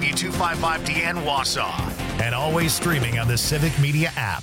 W255DN Wausau. And always streaming on the Civic Media app.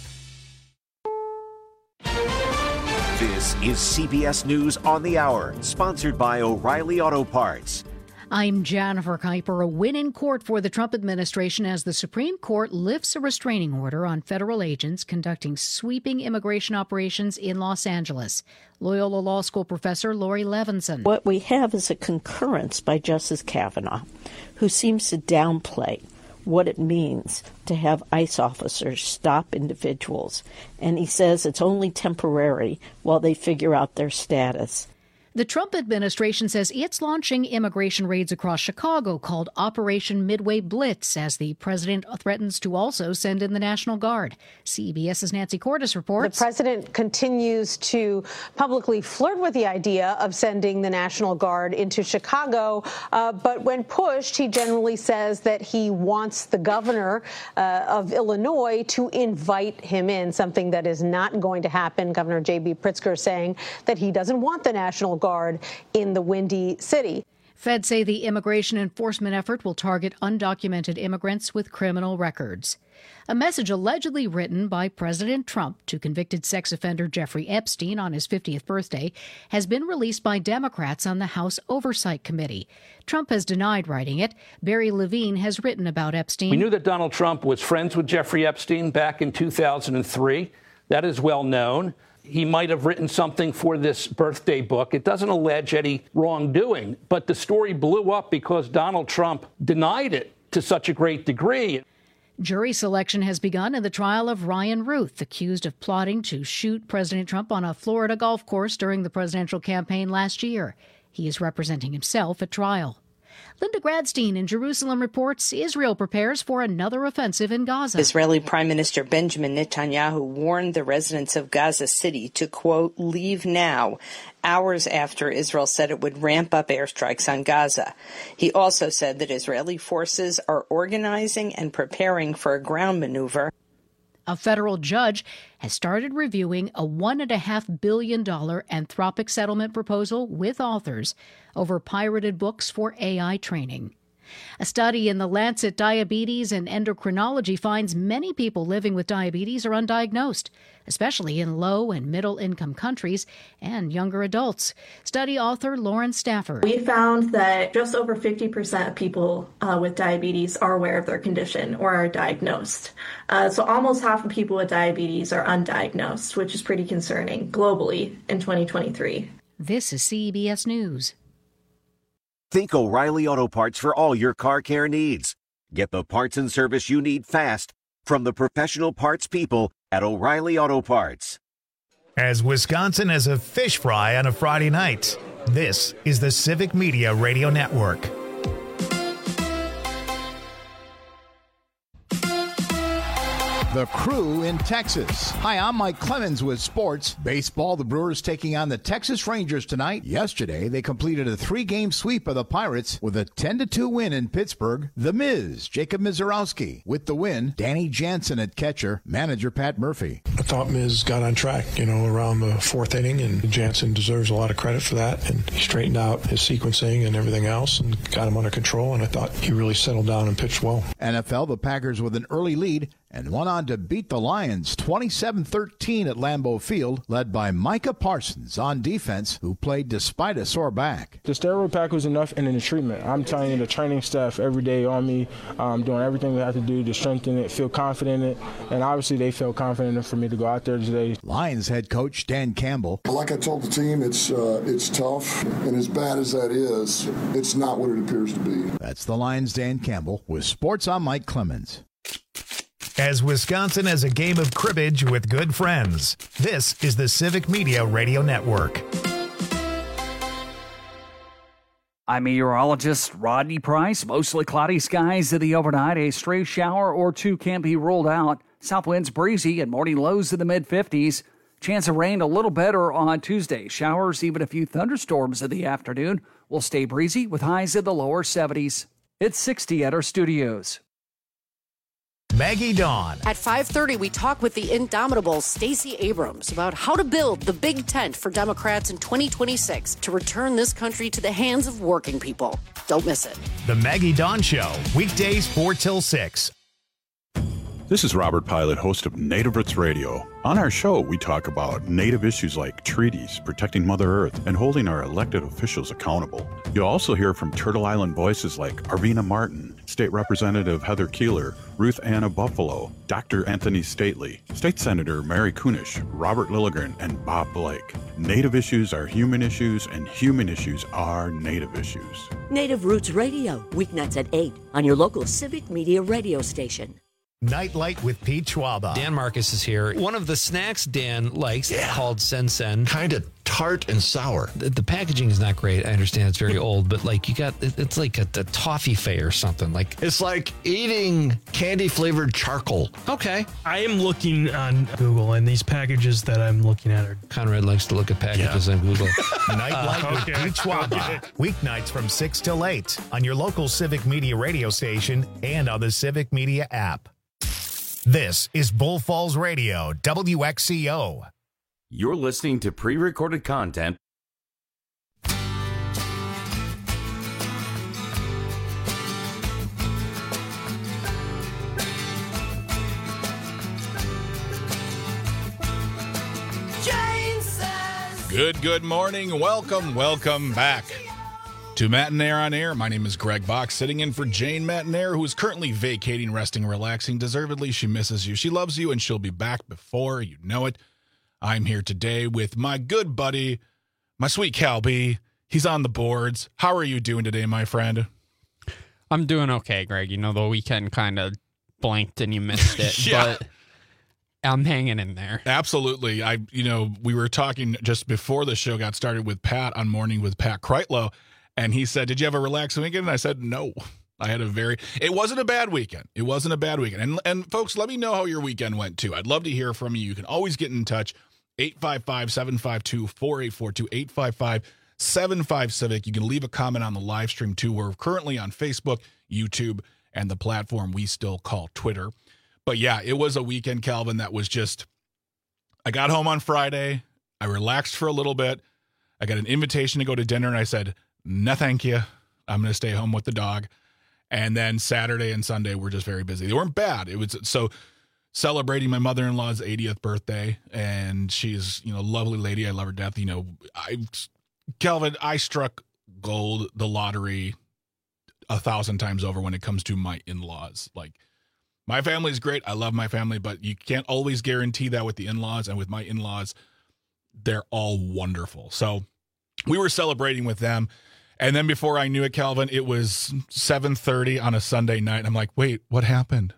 This is CBS News on the Hour, sponsored by O'Reilly Auto Parts. I'm Jennifer Kuiper. A win in court for the Trump administration as the Supreme Court lifts a restraining order on federal agents conducting sweeping immigration operations in Los Angeles. Loyola Law School professor Laurie Levinson. What we have is a concurrence by Justice Kavanaugh, who seems to downplay what it means to have ICE officers stop individuals. And he says it's only temporary while they figure out their status. The Trump administration says it's launching immigration raids across Chicago called Operation Midway Blitz as the president threatens to also send in the National Guard. CBS's Nancy Cordes reports. The president continues to publicly flirt with the idea of sending the National Guard into Chicago, but when pushed, he generally says that he wants the governor of Illinois to invite him in, something that is not going to happen. Governor J.B. Pritzker saying that he doesn't want the National Guard in the Windy City. Feds say the immigration enforcement effort will target undocumented immigrants with criminal records. A message allegedly written by President Trump to convicted sex offender Jeffrey Epstein on his 50th birthday has been released by Democrats on the House Oversight Committee. Trump has denied writing it. Barry Levine has written about Epstein. We knew that Donald Trump was friends with Jeffrey Epstein back in 2003. That is well known. He might have written something for this birthday book. It doesn't allege any wrongdoing, but the story blew up because Donald Trump denied it to such a great degree. Jury selection has begun in the trial of Ryan Ruth, accused of plotting to shoot President Trump on a Florida golf course during the presidential campaign last year. He is representing himself at trial. Linda Gradstein in Jerusalem reports Israel prepares for another offensive in Gaza. Israeli Prime Minister Benjamin Netanyahu warned the residents of Gaza City to, quote, leave now, hours after Israel said it would ramp up airstrikes on Gaza. He also said that Israeli forces are organizing and preparing for a ground maneuver. A federal judge has started reviewing a $1.5 billion Anthropic settlement proposal with authors over pirated books for AI training. A study in the Lancet Diabetes and Endocrinology finds many people living with diabetes are undiagnosed, especially in low and middle income countries and younger adults. Study author Lauren Stafford. We found that just over 50% of people with diabetes are aware of their condition or are diagnosed. So almost half of people with diabetes are undiagnosed, which is pretty concerning globally in 2023. This is CBS News. Think O'Reilly Auto Parts for all your car care needs. Get the parts and service you need fast from the professional parts people at O'Reilly Auto Parts. As Wisconsin as a fish fry on a Friday night, this is the Civic Media Radio Network. The Crew in Texas. Hi, I'm Mike Clemens with sports. Baseball, the Brewers taking on the Texas Rangers tonight. Yesterday, they completed a 3-game sweep of the Pirates with a 10-2 win in Pittsburgh. The Miz, Jacob Mizorowski. With the win, Danny Jansen at catcher, manager Pat Murphy. I thought Miz got on track, around the fourth inning, and Jansen deserves a lot of credit for that. And he straightened out his sequencing and everything else and got him under control, and I thought he really settled down and pitched well. NFL, the Packers with an early lead and went on to beat the Lions 27-13 at Lambeau Field, led by Micah Parsons on defense, who played despite a sore back. The steroid pack was enough, and then the treatment. I'm telling you, the training staff every day on me, doing everything we have to do to strengthen it, feel confident in it, and obviously they felt confident for me to go out there today. Lions head coach Dan Campbell. Like I told the team, it's tough, and as bad as that is, it's not what it appears to be. That's the Lions' Dan Campbell with sports. I'm Mike Clemens. As Wisconsin as a game of cribbage with good friends, this is the Civic Media Radio Network. I'm meteorologist Rodney Price. Mostly cloudy skies in the overnight. A stray shower or two can be ruled out. South winds breezy and morning lows in the mid-50s. Chance of rain a little better on Tuesday. Showers, even a few thunderstorms in the afternoon. Will stay breezy with highs in the lower 70s. It's 60 at our studios. Maggie Dawn. At 5:30, we talk with the indomitable Stacey Abrams about how to build the big tent for Democrats in 2026 to return this country to the hands of working people. Don't miss it. The Maggie Dawn Show, weekdays 4 till 6. This is Robert Pilot, host of Native Roots Radio. On our show, we talk about Native issues like treaties, protecting Mother Earth, and holding our elected officials accountable. You'll also hear from Turtle Island voices like Arvina Martin, State Representative Heather Keeler, Ruth Anna Buffalo, Dr. Anthony Stately, State Senator Mary Kunish, Robert Lilligren, and Bob Blake. Native issues are human issues, and human issues are Native issues. Native Roots Radio, weeknights at 8 on your local Civic Media radio station. Nightlight with Pete Schwaba. Dan Marcus is here. One of the snacks Dan likes called Sen. Kind of tart and sour. The packaging is not great. I understand it's very old, but like it's like a toffee fay or something. Like it's like eating candy flavored charcoal. Okay. I am looking on Google, and these packages that I'm looking at are. Conrad likes to look at packages on Google. Nightlight with Pete Schwaba. Weeknights from 6 till 8 on your local Civic Media radio station and on the Civic Media app. This is Bull Falls Radio, WXCO. You're listening to pre-recorded content. Good morning. Welcome back to Matinaire on Air. My name is Greg Bach, sitting in for Jane Matinaire, who is currently vacating, resting, relaxing. Deservedly, she misses you. She loves you, and she'll be back before you know it. I'm here today with my good buddy, my sweet Cal B. He's on the boards. How are you doing today, my friend? I'm doing okay, Greg. You know, the weekend kind of blanked and you missed it, but I'm hanging in there. Absolutely. We were talking just before the show got started with Pat on Morning with Pat Kreitlow. And he said, did you have a relaxing weekend? And I said, no. It wasn't a bad weekend. And folks, let me know how your weekend went, too. I'd love to hear from you. You can always get in touch, 855-752-4842, 855-75-CIVIC. You can leave a comment on the live stream, too. We're currently on Facebook, YouTube, and the platform we still call Twitter. But, yeah, it was a weekend, Calvin, that was just – I got home on Friday. I relaxed for a little bit. I got an invitation to go to dinner, and I said – no, thank you. I'm going to stay home with the dog. And then Saturday and Sunday were just very busy. They weren't bad. It was so celebrating my mother-in-law's 80th birthday, and she's, a lovely lady. I love her to death. Calvin, I struck gold, the lottery, 1,000 times over when it comes to my in-laws. Like, my family's great. I love my family, but you can't always guarantee that with the in-laws. And with my in-laws, they're all wonderful. So we were celebrating with them. And then before I knew it, Calvin, it was 7:30 on a Sunday night. I'm like, wait, what happened?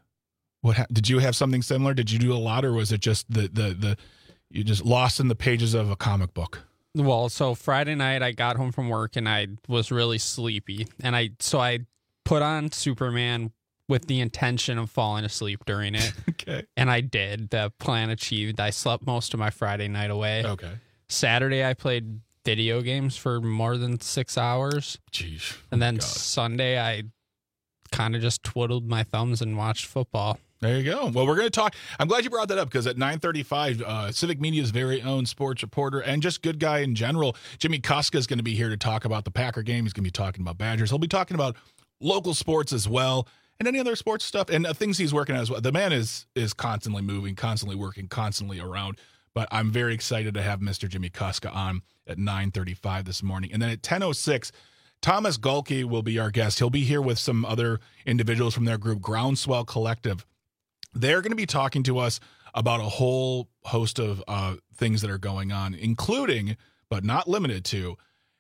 Did you have something similar? Did you do a lot, or was it just the you just lost in the pages of a comic book? Well, so Friday night I got home from work and I was really sleepy, and I put on Superman with the intention of falling asleep during it. Okay. And I did. The plan achieved. I slept most of my Friday night away. Okay. Saturday I played video games for more than 6 hours. Jeez. And then Sunday, I kind of just twiddled my thumbs and watched football. There you go. Well, we're going to talk. I'm glad you brought that up because at 9:35, Civic Media's very own sports reporter and just good guy in general, Jimmy Kuska, is going to be here to talk about the Packer game. He's going to be talking about Badgers. He'll be talking about local sports as well and any other sports stuff and things he's working on as well. The man is constantly moving, constantly working, constantly around. But I'm very excited to have Mr. Jimmy Kuska on at 9:35 this morning. And then at 10:06, Thomas Galke will be our guest. He'll be here with some other individuals from their group, Groundswell Collective. They're going to be talking to us about a whole host of things that are going on, including, but not limited to,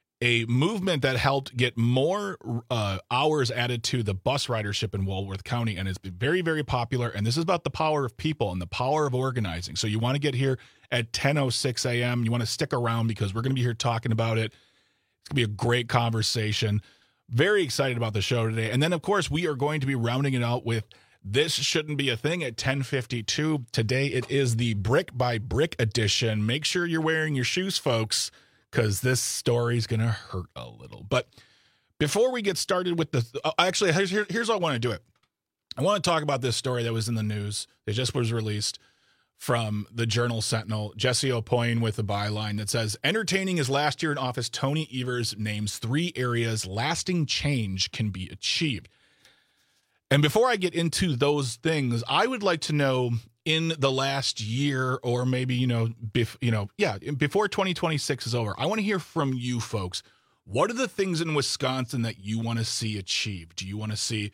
a movement that helped get more hours added to the bus ridership in Walworth County, and it's been very, very popular. And this is about the power of people and the power of organizing. So you want to get here at 10:06 a.m. You want to stick around because we're going to be here talking about it. It's going to be a great conversation. Very excited about the show today. And then, of course, we are going to be rounding it out with This Shouldn't Be a Thing at 10:52. Today it is the Brick by Brick edition. Make sure you're wearing your shoes, folks, because this story is going to hurt a little. But before we get started with here's how I want to do it. I want to talk about this story that was in the news. It just was released from the Journal-Sentinel. Jesse Aupoin with a byline that says, entertaining his last year in office, Tony Evers names 3 areas lasting change can be achieved. And before I get into those things, I would like to know in the last year, or maybe, before 2026 is over, I want to hear from you folks. What are the things in Wisconsin that you want to see achieved? Do you want to see,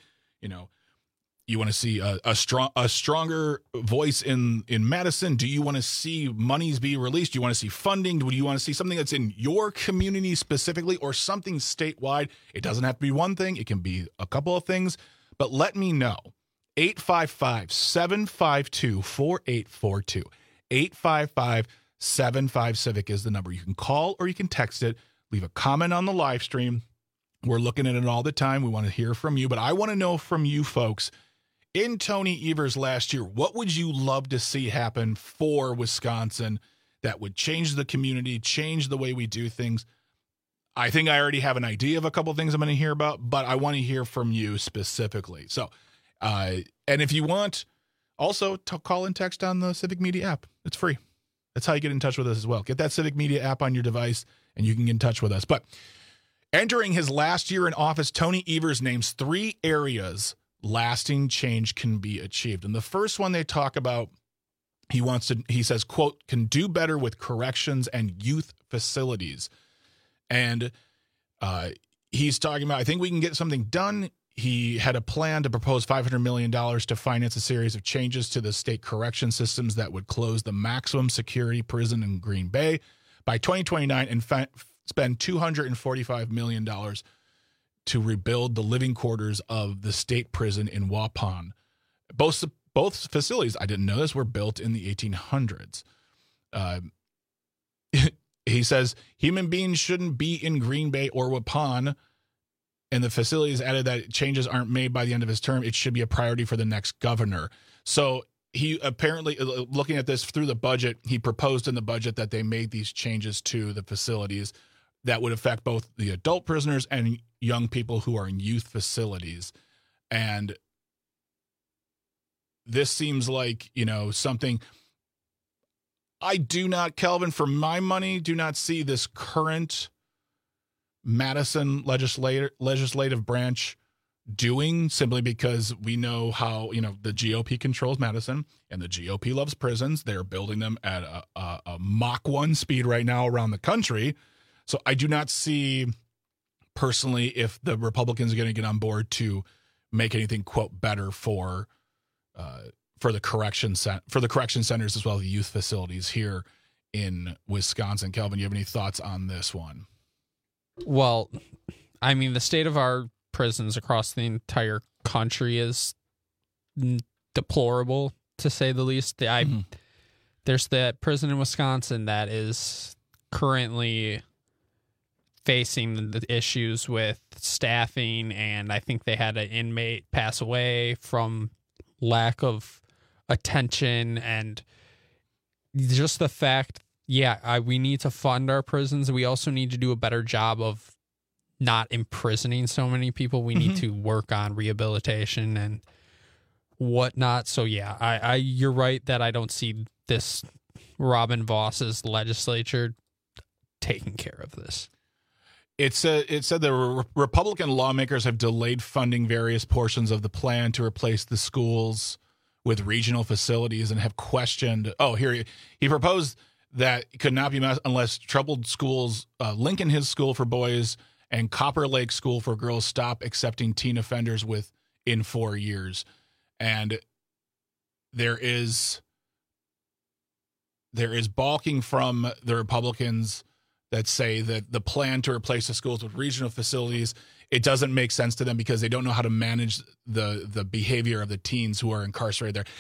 a stronger voice in Madison? Do you want to see monies be released? Do you want to see funding? Do you want to see something that's in your community specifically, or something statewide? It doesn't have to be one thing. It can be a couple of things, but let me know. 855-752-4842. 855-75-CIVIC is the number. You can call or you can text it. Leave a comment on the live stream. We're looking at it all the time. We want to hear from you, but I want to know from you folks, in Tony Evers last year, what would you love to see happen for Wisconsin that would change the community, change the way we do things? I think I already have an idea of a couple of things I'm going to hear about, but I want to hear from you specifically. So, and if you want, also call and text on the Civic Media app. It's free. That's how you get in touch with us as well. Get that Civic Media app on your device, and you can get in touch with us. But entering his last year in office, Tony Evers names 3 areas lasting change can be achieved. And the first one they talk about, he says, quote, can do better with corrections and youth facilities. And he's talking about, I think we can get something done. He had a plan to propose $500 million to finance a series of changes to the state correction systems that would close the maximum security prison in Green Bay by 2029 and spend $245 million to rebuild the living quarters of the state prison in Waupun. Both facilities, I didn't know this, were built in the 1800s. He says human beings shouldn't be in Green Bay or Waupun, and the facilities added that changes aren't made by the end of his term. It should be a priority for the next governor. So he apparently, looking at this through the budget, he proposed in the budget that they made these changes to the facilities that would affect both the adult prisoners and young people who are in youth facilities. And this seems like, something I do not, Kelvin, for my money, do not see this current Madison legislative branch doing, simply because we know how, the GOP controls Madison and the GOP loves prisons. They're building them at a Mach 1 speed right now around the country. So I do not see personally if the Republicans are going to get on board to make anything, quote, better for the correction centers as well as the youth facilities here in Wisconsin. Kelvin, you have any thoughts on this one? Well, I mean, the state of our prisons across the entire country is deplorable, to say the least. There's that prison in Wisconsin that is currently facing the issues with staffing, and I think they had an inmate pass away from lack of attention, and just the fact, we need to fund our prisons. We also need to do a better job of not imprisoning so many people. We need to work on rehabilitation and whatnot. So you're right that I don't see this Robin Voss's legislature taking care of this. It said the Republican lawmakers have delayed funding various portions of the plan to replace the schools with regional facilities and have questioned. He proposed that it could not be met unless troubled schools, Lincoln Hills School for boys and Copper Lake School for girls, stop accepting teen offenders within 4 years. And there is balking from the Republicans that say that the plan to replace the schools with regional facilities, it doesn't make sense to them because they don't know how to manage the behavior of the teens who are incarcerated there.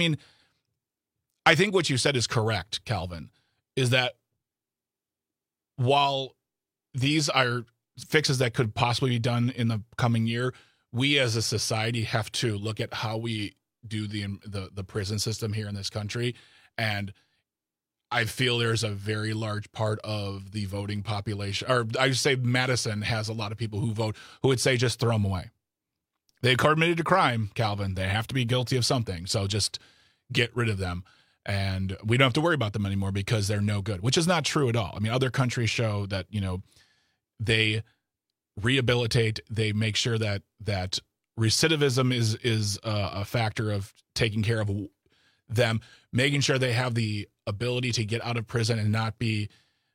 I think what you said is correct, Calvin, is that while these are fixes that could possibly be done in the coming year, we as a society have to look at how we do the prison system here in this country. And I feel there's a very large part of the voting population, or I would say Madison has a lot of people who vote who would say just throw them away. They committed a crime, Calvin. They have to be guilty of something. So just get rid of them. And we don't have to worry about them anymore because they're no good, which is not true at all. I mean, other countries show that, they rehabilitate. They make sure that recidivism is a factor of taking care of them, making sure they have the ability to get out of prison and not be,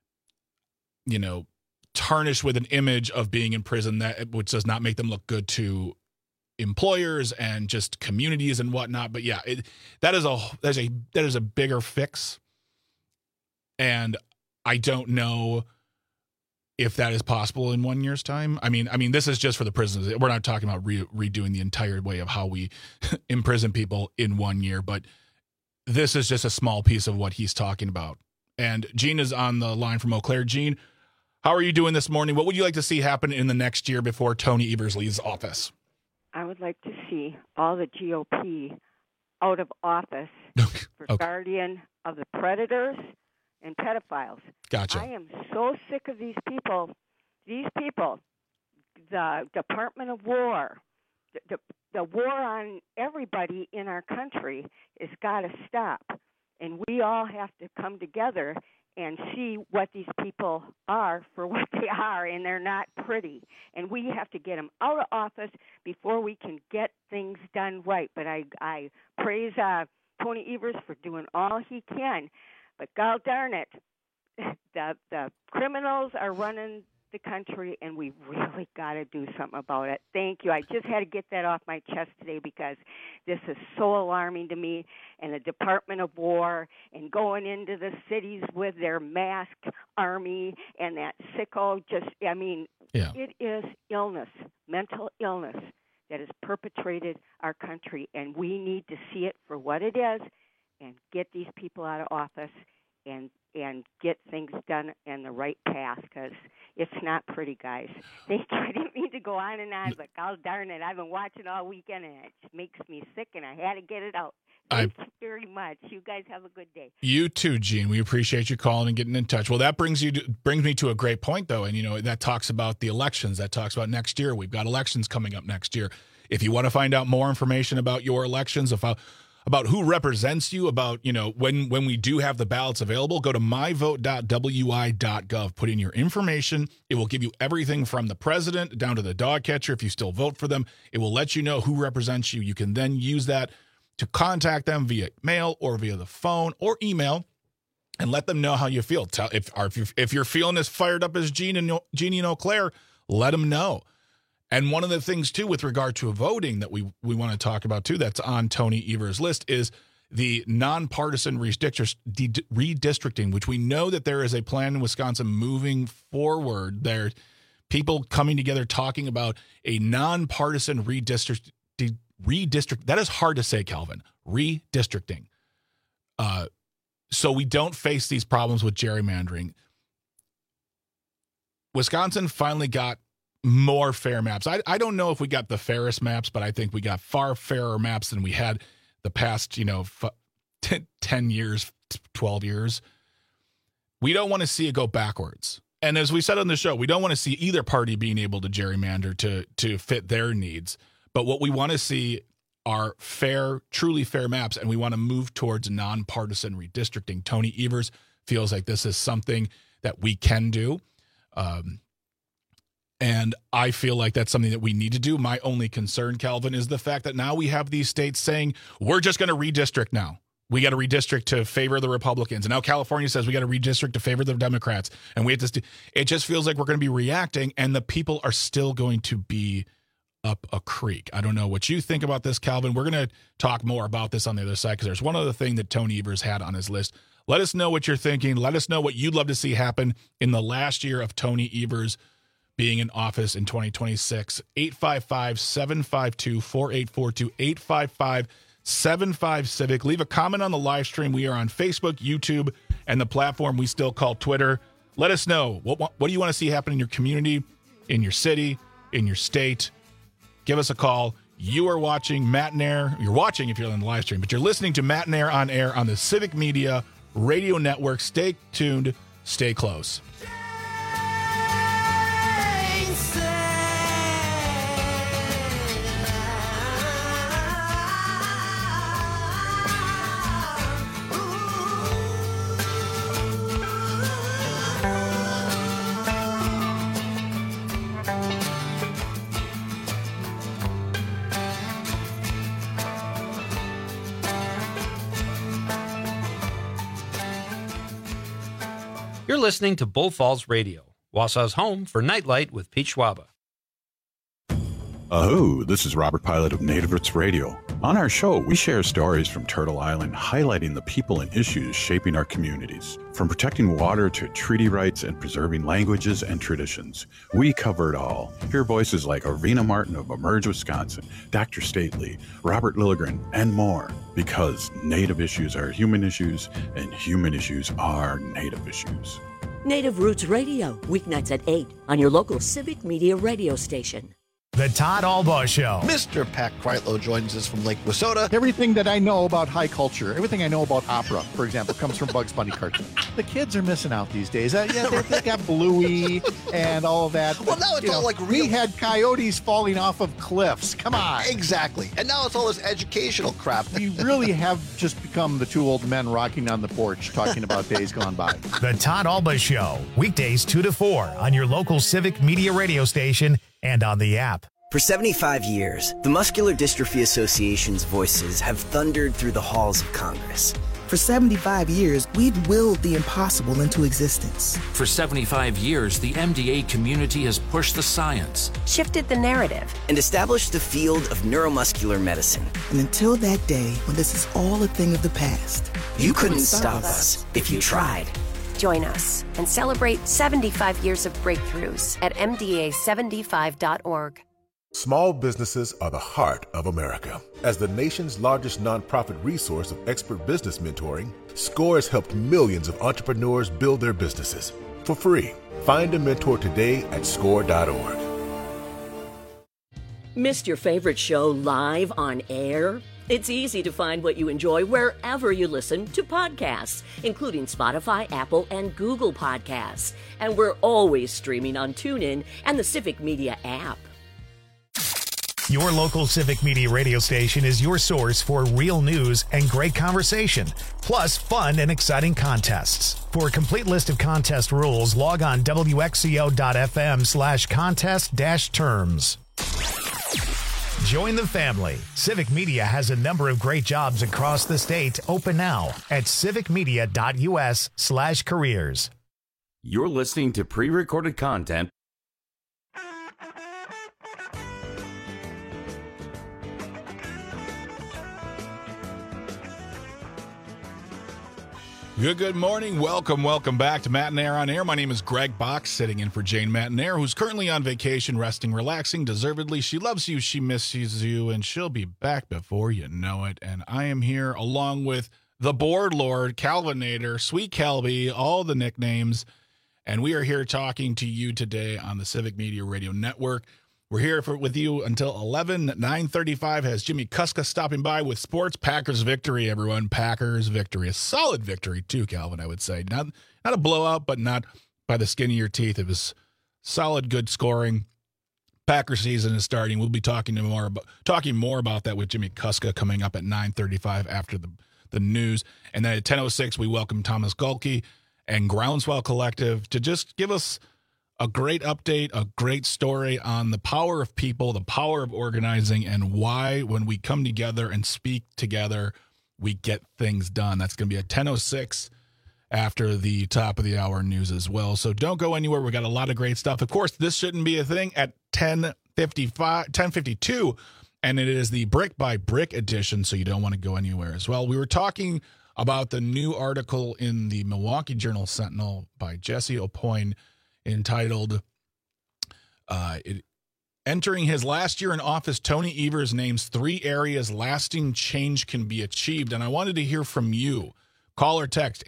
tarnished with an image of being in prison, which does not make them look good to employers and just communities and whatnot. But yeah, that is a bigger fix. And I don't know if that is possible in 1 year's time. I mean, this is just for the prisons. We're not talking about redoing the entire way of how we imprison people in 1 year, but this is just a small piece of what he's talking about. And Gene is on the line from Eau Claire. Gene, how are you doing this morning? What would you like to see happen in the next year before Tony Evers leaves office? I would like to see all the GOP out of office for guardian of the predators and pedophiles. Gotcha. I am so sick of these people. These people, the Department of War, the war on everybody in our country has got to stop. And we all have to come together and see what these people are for what they are, and they're not pretty. And we have to get them out of office before we can get things done right. But I praise Tony Evers for doing all he can. But God darn it, the criminals are running the country, and we really got to do something about it. Thank you. I just had to get that off my chest today because this is so alarming to me. And the Department of War and going into the cities with their masked army and that sicko It is illness, mental illness that has perpetrated our country, and we need to see it for what it is and get these people out of office and get things done in the right path, because it's not pretty, guys. Thank you. I didn't mean to go on and on, but God darn it, I've been watching all weekend, and it just makes me sick, and I had to get it out. Thank you very much. You guys have a good day. You too, Gene. We appreciate you calling and getting in touch. Well, that brings me to a great point, though, and that talks about the elections. That talks about next year. We've got elections coming up next year. If you want to find out more information about your elections, about who represents you, about, when we do have the ballots available, go to myvote.wi.gov. Put in your information. It will give you everything from the president down to the dog catcher. If you still vote for them, it will let you know who represents you. You can then use that to contact them via mail or via the phone or email and let them know how you feel. If you're feeling as fired up as Jeannie in Eau Claire, let them know. And one of the things, too, with regard to voting that we want to talk about, too, that's on Tony Evers' list is the nonpartisan redistricting, which we know that there is a plan in Wisconsin moving forward. There are people coming together talking about a nonpartisan redistrict. That is hard to say, Calvin. Redistricting. So we don't face these problems with gerrymandering. Wisconsin finally got more fair maps. I don't know if we got the fairest maps, but I think we got far fairer maps than we had the past, 10 years, 12 years. We don't want to see it go backwards. And as we said on the show, we don't want to see either party being able to gerrymander to fit their needs. But what we want to see are fair, truly fair maps, and we want to move towards nonpartisan redistricting. Tony Evers feels like this is something that we can do. And I feel like that's something that we need to do. My only concern, Calvin, is the fact that now we have these states saying, we're just going to redistrict now. We got to redistrict to favor the Republicans. And now California says we got to redistrict to favor the Democrats. And we have to. It just feels like we're going to be reacting, and the people are still going to be up a creek. I don't know what you think about this, Calvin. We're going to talk more about this on the other side, because there's one other thing that Tony Evers had on his list. Let us know what you're thinking. Let us know what you'd love to see happen in the last year of Tony Evers being in office in 2026. 855-752-4842, 855-75-CIVIC. Leave a comment on the live stream. We are on Facebook, YouTube, and the platform we still call Twitter. Let us know. What do you want to see happen in your community, in your city, in your state? Give us a call. You are watching Matt and Air. You're watching if you're on the live stream, but you're listening to Matt and Air on air on the Civic Media Radio Network. Stay tuned. Stay close. You're listening to Bull Falls Radio, Wausau's home for Nightlight with Pete Schwaba. Aho, this is Robert Pilot of Native Roots Radio. On our show, we share stories from Turtle Island highlighting the people and issues shaping our communities. From protecting water to treaty rights and preserving languages and traditions, we cover it all. Hear voices like Arena Martin of Emerge, Wisconsin, Dr. Stately, Robert Lilligren, and more. Because Native issues are human issues, and human issues are Native issues. Native Roots Radio, weeknights at 8 on your local Civic Media radio station. The Todd Albaugh Show. Mr. Pat Kreitlow joins us from Lake Wissota. Everything that I know about high culture, everything I know about opera, for example, comes from Bugs Bunny cartoons. The kids are missing out these days. They got Bluey and all of that. Well, now it's all like real. We had coyotes falling off of cliffs. Come on. Exactly. And now it's all this educational crap. We really have just become the two old men rocking on the porch talking about days gone by. The Todd Albaugh Show, weekdays 2 to 4 on your local Civic Media radio station and on the app. For 75 years, the Muscular Dystrophy Association's voices have thundered through the halls of Congress. For 75 years, we've willed the impossible into existence. For 75 years, the MDA community has pushed the science, shifted the narrative, and established the field of neuromuscular medicine. And until that day, when this is all a thing of the past, you couldn't stop us if you tried. Join us and celebrate 75 years of breakthroughs at MDA75.org. Small businesses are the heart of America. As the nation's largest nonprofit resource of expert business mentoring, SCORE has helped millions of entrepreneurs build their businesses for free. Find a mentor today at SCORE.org. Missed your favorite show live on air? It's easy to find what you enjoy wherever you listen to podcasts, including Spotify, Apple, and Google Podcasts. And we're always streaming on TuneIn and the Civic Media app. Your local Civic Media radio station is your source for real news and great conversation, plus fun and exciting contests. For a complete list of contest rules, log on wxco.fm/contest-terms. Join the family. Civic Media has a number of great jobs across the state open now at civicmedia.us/careers. You're listening to pre-recorded content. Good morning. Welcome back to Matt and Air on Air. My name is Greg Bach, sitting in for Jane Mattinair, who's currently on vacation, resting, relaxing, deservedly. She loves you, she misses you, and she'll be back before you know it. And I am here along with the Board Lord, Calvinator, Sweet Calby, all the nicknames. And we are here talking to you today on the Civic Media Radio Network. We're here with you until 11. 9:35 has Jimmy Kuska stopping by with sports. Packers victory, everyone. Packers victory. A solid victory, too, Calvin, I would say. Not a blowout, but not by the skin of your teeth. It was solid, good scoring. Packer season is starting. We'll be talking more about that with Jimmy Kuska coming up at 9:35 after the news. And then at 10:06, we welcome Thomas Gulke and Groundswell Collective to just give us a great update, a great story on the power of people, the power of organizing, and why when we come together and speak together, we get things done. That's going to be at 10:06 after the top of the hour news as well. So don't go anywhere. We got a lot of great stuff. Of course, this shouldn't be a thing at 10:52, and it is the Brick by Brick edition, so you don't want to go anywhere as well. We were talking about the new article in the Milwaukee Journal-Sentinel by Jesse Aupoin entitled Entering His Last Year in Office, Tony Evers names 3 areas lasting change can be achieved. And I wanted to hear from you. Call or text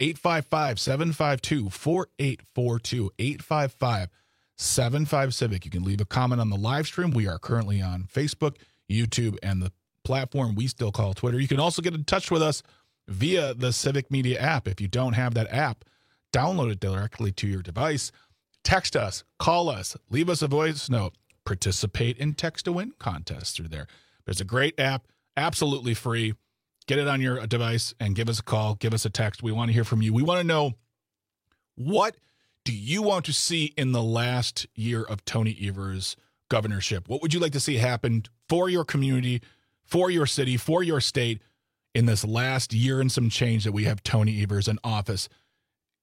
855-752-4842, 855-75-CIVIC. You can leave a comment on the live stream. We are currently on Facebook, YouTube, and the platform we still call Twitter. You can also get in touch with us via the Civic Media app. If you don't have that app, download it directly to your device. Text us, call us, leave us a voice note, participate in Text to Win contests through there. There's a great app, absolutely free. Get it on your device and give us a call, give us a text. We want to hear from you. We want to know, what do you want to see in the last year of Tony Evers' governorship? What would you like to see happen for your community, for your city, for your state in this last year and some change that we have Tony Evers in office?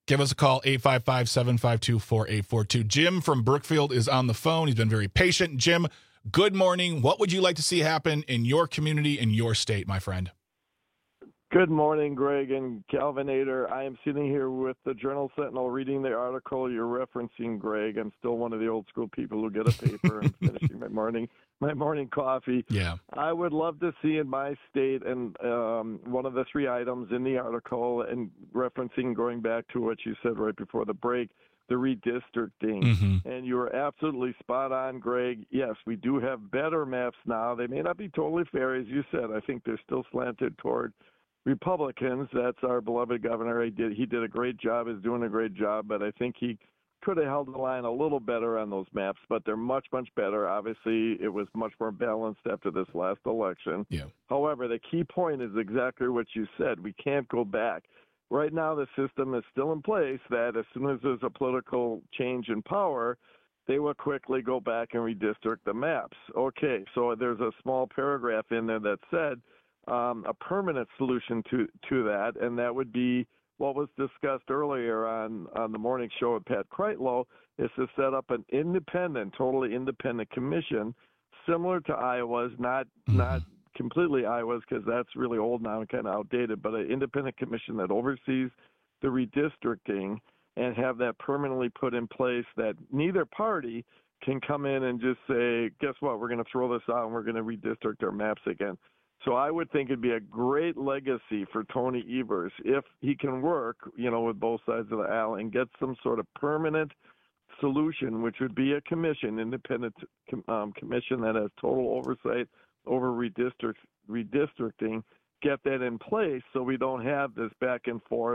Give us a call, 855-752-4842. Jim from Brookfield is on the phone. He's been very patient. Jim, good morning. What would you like to see happen in your community, in your state, my friend? Good morning, Greg and Calvinator. I am sitting here with the Journal-Sentinel reading the article you're referencing, Greg. I'm still one of the old school people who get a paper and finishing my morning coffee. Yeah. I would love to see in my state, and one of the 3 items in the article, and referencing, going back to what you said right before the break, the redistricting. Mm-hmm. And you were absolutely spot on, Greg. Yes, we do have better maps now. They may not be totally fair, as you said. I think they're still slanted toward Republicans. That's our beloved governor. He did a great job, is doing a great job, but I think he could have held the line a little better on those maps, but they're much, much better. Obviously, it was much more balanced after this last election. Yeah. However, the key point is exactly what you said. We can't go back. Right now, the system is still in place that as soon as there's a political change in power, they will quickly go back and redistrict the maps. Okay, so there's a small paragraph in there that said, a permanent solution to that, and that would be what was discussed earlier on the morning show with Pat Kreitlow, is to set up an totally independent commission, similar to Iowa's, not completely Iowa's because that's really old now and kind of outdated, but an independent commission that oversees the redistricting and have that permanently put in place that neither party can come in and just say, guess what, we're going to throw this out and we're going to redistrict our maps again. So I would think it'd be a great legacy for Tony Evers if he can work, with both sides of the aisle and get some sort of permanent solution, which would be a commission, independent commission that has total oversight over redistricting, get that in place so we don't have this back and forth,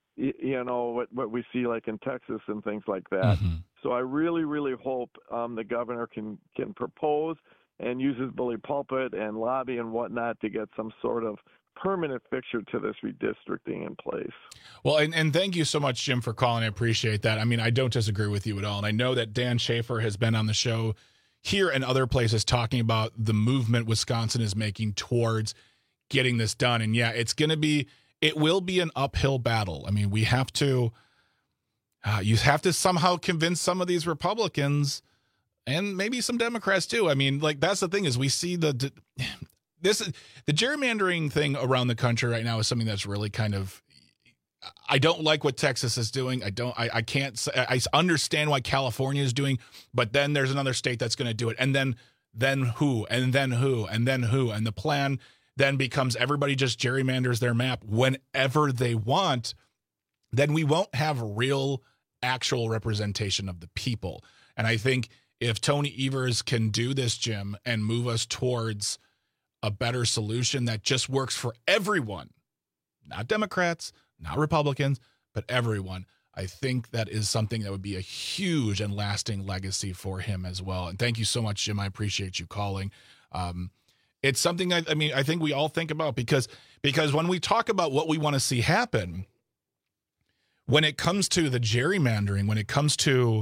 what we see like in Texas and things like that. Mm-hmm. So I really, really hope the governor can propose and use his bully pulpit and lobby and whatnot to get some sort of permanent fixture to this redistricting in place. Well, and thank you so much, Jim, for calling. I appreciate that. I mean, I don't disagree with you at all. And I know that Dan Schaefer has been on the show here and other places talking about the movement Wisconsin is making towards getting this done. And yeah, it will be an uphill battle. I mean, we have to, you have to somehow convince some of these Republicans and maybe some Democrats too. I mean, that's the thing is we see the gerrymandering thing around the country right now is something that's really kind of, I don't like what Texas is doing. I can't say, I understand why California is doing, but then there's another state that's going to do it. And then who, and then who, and then who. And the plan then becomes everybody just gerrymanders their map whenever they want. Then we won't have real actual representation of the people. And I think if Tony Evers can do this, Jim, and move us towards a better solution that just works for everyone, not Democrats, not Republicans, but everyone, I think that is something that would be a huge and lasting legacy for him as well. And thank you so much, Jim. I appreciate you calling. It's something I think we all think about because when we talk about what we want to see happen, when it comes to the gerrymandering, when it comes to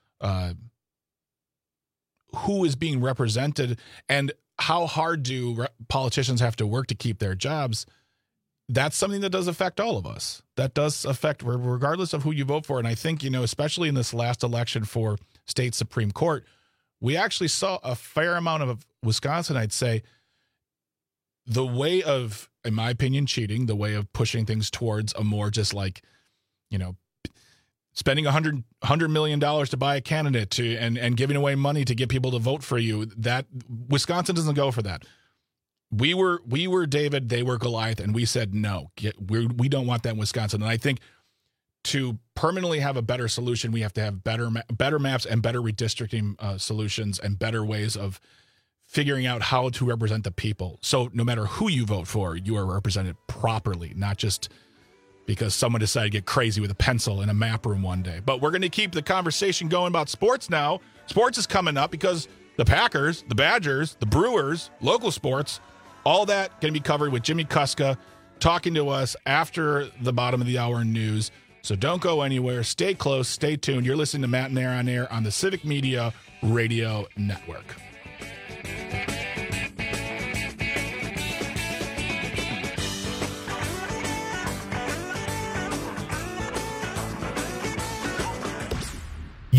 who is being represented and how hard do politicians have to work to keep their jobs, that's something that does affect all of us. That does affect regardless of who you vote for. And I think, especially in this last election for state Supreme Court, we actually saw a fair amount of Wisconsin, I'd say, the way of, in my opinion, cheating, the way of pushing things towards a more just spending $100 million to buy a candidate and giving away money to get people to vote for you. That Wisconsin doesn't go for that. We were David, they were Goliath, and we said no. We don't want that in Wisconsin. And I think to permanently have a better solution, we have to have better maps and better redistricting solutions and better ways of figuring out how to represent the people. So no matter who you vote for, you are represented properly, not just because someone decided to get crazy with a pencil in a map room one day. But we're going to keep the conversation going about sports now. Sports is coming up because the Packers, the Badgers, the Brewers, local sports, all that going to be covered with Jimmy Kuska talking to us after the bottom of the hour news. So don't go anywhere. Stay close. Stay tuned. You're listening to Matt and Air on Air on the Civic Media Radio Network.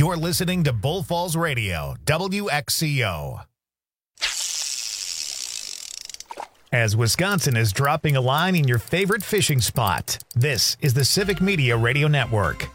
You're listening to Bull Falls Radio, WXCO. As Wisconsin is dropping a line in your favorite fishing spot, this is the Civic Media Radio Network.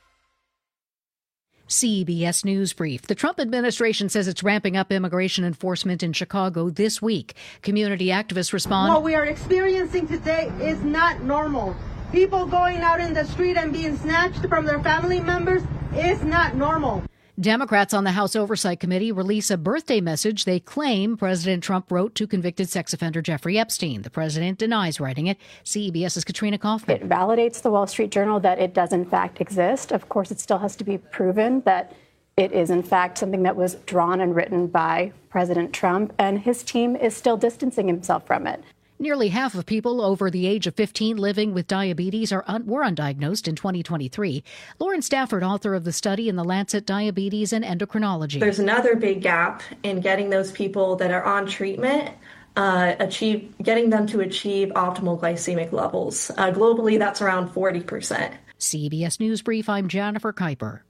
CBS News Brief. The Trump administration says it's ramping up immigration enforcement in Chicago this week. Community activists respond. What we are experiencing today is not normal. People going out in the street and being snatched from their family members is not normal. Democrats on the House Oversight Committee release a birthday message they claim President Trump wrote to convicted sex offender Jeffrey Epstein. The president denies writing it. CBS's Katrina Kaufman. It validates the Wall Street Journal that it does in fact exist. Of course, it still has to be proven that it is in fact something that was drawn and written by President Trump, and his team is still distancing himself from it. Nearly half of people over the age of 15 living with diabetes were undiagnosed in 2023. Lauren Stafford, author of the study in the Lancet Diabetes and Endocrinology. There's another big gap in getting those people that are on treatment getting them to achieve optimal glycemic levels. Globally, that's around 40%. CBS News Brief, I'm Jennifer Kuiper.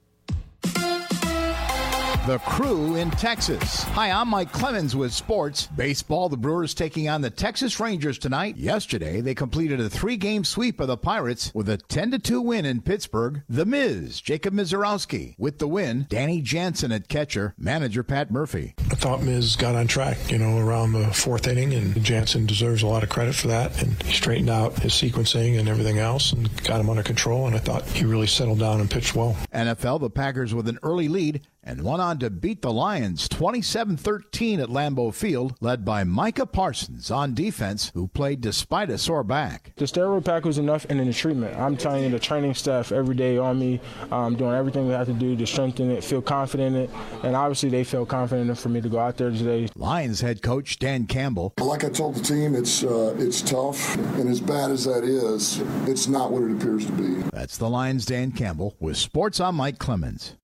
The Crew in Texas. Hi, I'm Mike Clemens with sports. Baseball, the Brewers taking on the Texas Rangers tonight. Yesterday, they completed a 3-game sweep of the Pirates with a 10-2 win in Pittsburgh. The Miz, Jacob Mizorowski. With the win, Danny Jansen at catcher, manager Pat Murphy. I thought Miz got on track, around the fourth inning, and Jansen deserves a lot of credit for that. And he straightened out his sequencing and everything else and got him under control, and I thought he really settled down and pitched well. NFL, the Packers with an early lead and went on to beat the Lions 27-13 at Lambeau Field, led by Micah Parsons on defense, who played despite a sore back. The steroid pack was enough, and then the treatment. I'm telling you, the training staff every day on me, doing everything we have to do to strengthen it, feel confident in it, and obviously they feel confident enough for me to go out there today. Lions head coach Dan Campbell. Like I told the team, it's tough, and as bad as that is, it's not what it appears to be. That's the Lions' Dan Campbell. With sports, I'm Mike Clemens.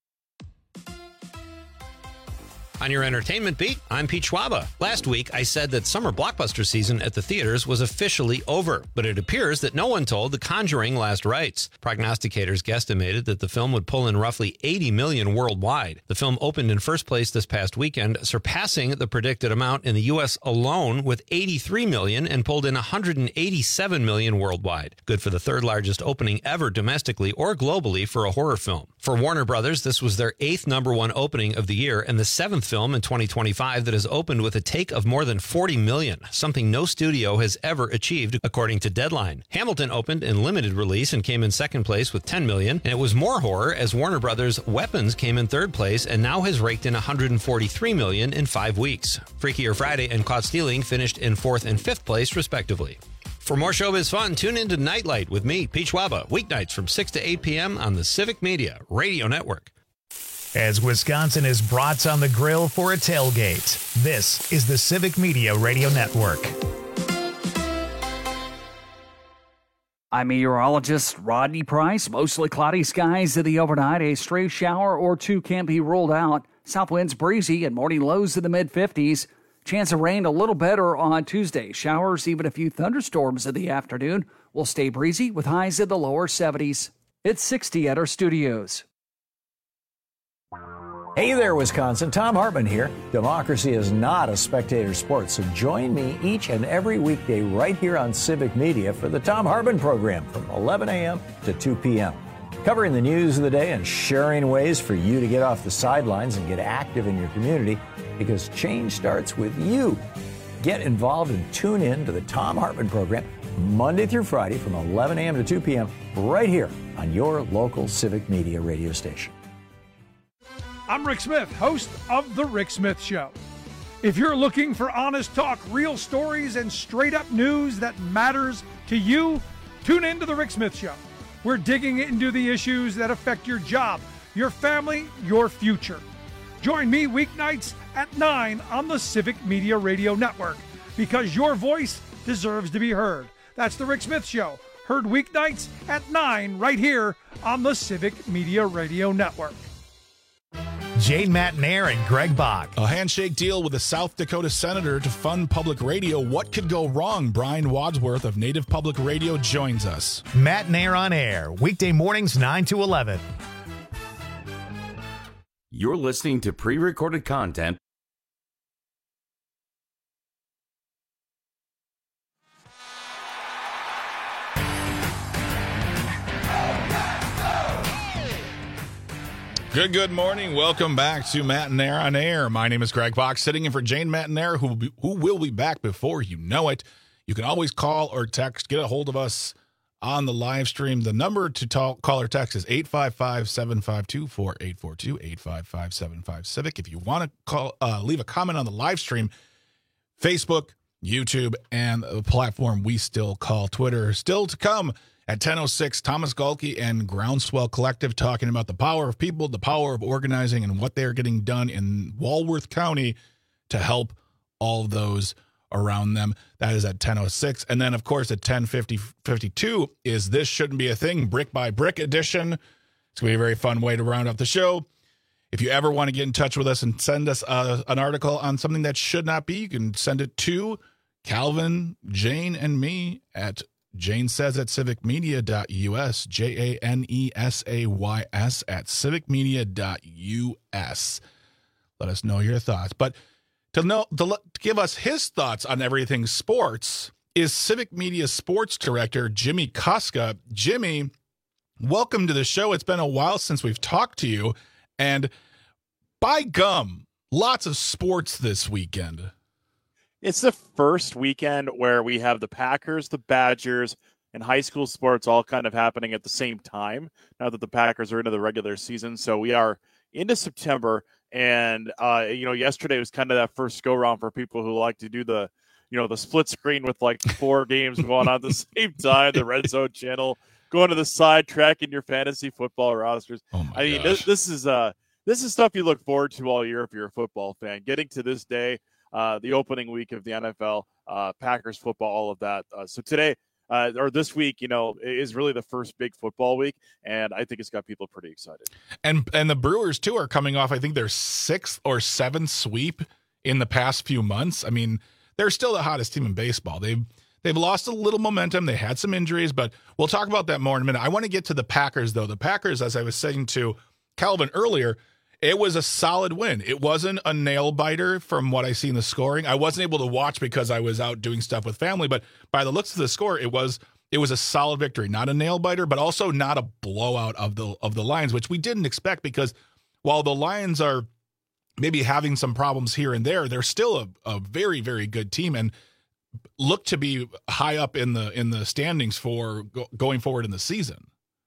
On your entertainment beat, I'm Pete Schwaba. Last week, I said that summer blockbuster season at the theaters was officially over, but it appears that no one told The Conjuring last rites. Prognosticators guesstimated that the film would pull in roughly $80 million worldwide. The film opened in first place this past weekend, surpassing the predicted amount in the U.S. alone with $83 million and pulled in $187 million worldwide. Good for the third largest opening ever domestically or globally for a horror film. For Warner Brothers, this was their 8th #1 opening of the year and the 7th film in 2025 that has opened with a take of more than 40 million, something no studio has ever achieved, according to Deadline. Hamilton opened in limited release and came in second place with 10 million, and it was more horror as Warner Brothers' Weapons came in third place and now has raked in 143 million in 5 weeks. Freakier Friday and Caught Stealing finished in 4th and 5th place, respectively. For more showbiz fun, tune in to Nightlight with me, Pete Schwaba, weeknights from 6 to 8 p.m. on the Civic Media Radio Network. As Wisconsin is brats on the grill for a tailgate, this is the Civic Media Radio Network. I'm meteorologist Rodney Price. Mostly cloudy skies in the overnight. A stray shower or two can be ruled out. South winds breezy and morning lows in the mid-50s. Chance of rain a little better on Tuesday. Showers, even a few thunderstorms in the afternoon. Will stay breezy with highs in the lower 70s. It's 60 at our studios. Hey there, Wisconsin. Tom Hartman here. Democracy is not a spectator sport, so join me each and every weekday right here on Civic Media for the Tom Hartman program from 11 a.m. to 2 p.m. Covering the news of the day and sharing ways for you to get off the sidelines and get active in your community, because change starts with you. Get involved and tune in to the Tom Hartman program Monday through Friday from 11 a.m. to 2 p.m. right here on your local Civic Media radio station. I'm Rick Smith, host of The Rick Smith Show. If you're looking for honest talk, real stories, and straight-up news that matters to you, tune in to The Rick Smith Show. We're digging into the issues that affect your job, your family, your future. Join me weeknights at 9 on the Civic Media Radio Network, because your voice deserves to be heard. That's The Rick Smith Show, heard weeknights at 9 right here on the Civic Media Radio Network. Jane Matnair and Greg Bach. A handshake deal with a South Dakota senator to fund public radio. What could go wrong? Brian Wadsworth of Native Public Radio joins us. Matnair on air, weekday mornings 9 to 11. You're listening to pre-recorded content. Good morning. Welcome back to Matt and Air on Air. My name is Greg Fox, sitting in for Jane Matt and Air, who will be back before you know it. You can always call or text, get a hold of us on the live stream. The number to call or text is 855-752-4842, 855-755-CIVIC. If you want to leave a comment on the live stream, Facebook, YouTube, and the platform we still call Twitter. Still to come at 10:06, Thomas Galke and Groundswell Collective talking about the power of people, the power of organizing, and what they're getting done in Walworth County to help all those around them. That is at 10:06. And then, of course, at 10:52 is This Shouldn't Be a Thing, Brick by Brick edition. It's going to be a very fun way to round up the show. If you ever want to get in touch with us and send us an article on something that should not be, you can send it to Calvin, Jane, and me at janesays@civicmedia.us, JANESAYS at civicmedia.us. Let us know your thoughts. But to give us his thoughts on everything sports is Civic Media Sports Director Jimmy Koska. Jimmy, welcome to the show. It's been a while since we've talked to you, and by gum, lots of sports this weekend. It's the first weekend where we have the Packers, the Badgers, and high school sports all kind of happening at the same time, now that the Packers are into the regular season. So we are into September, and yesterday was kind of that first go-round for people who like to do the split screen with like 4 games going on at the same time, the Red Zone channel, going to the side, tracking your fantasy football rosters. Oh my gosh. This is stuff you look forward to all year if you're a football fan. Getting to this day, the opening week of the NFL, Packers football, all of that. So today, or this week, is really the first big football week, and I think it's got people pretty excited. And the Brewers, too, are coming off, I think, their 6th or 7th sweep in the past few months. I mean, they're still the hottest team in baseball. They've lost a little momentum. They had some injuries, but we'll talk about that more in a minute. I want to get to the Packers, though. The Packers, as I was saying to Calvin earlier, it was a solid win. It wasn't a nail biter from what I see in the scoring. I wasn't able to watch because I was out doing stuff with family, but by the looks of the score, it was a solid victory. Not a nail biter, but also not a blowout of the Lions, which we didn't expect, because while the Lions are maybe having some problems here and there, they're still a very, very good team and look to be high up in the standings for going forward in the season.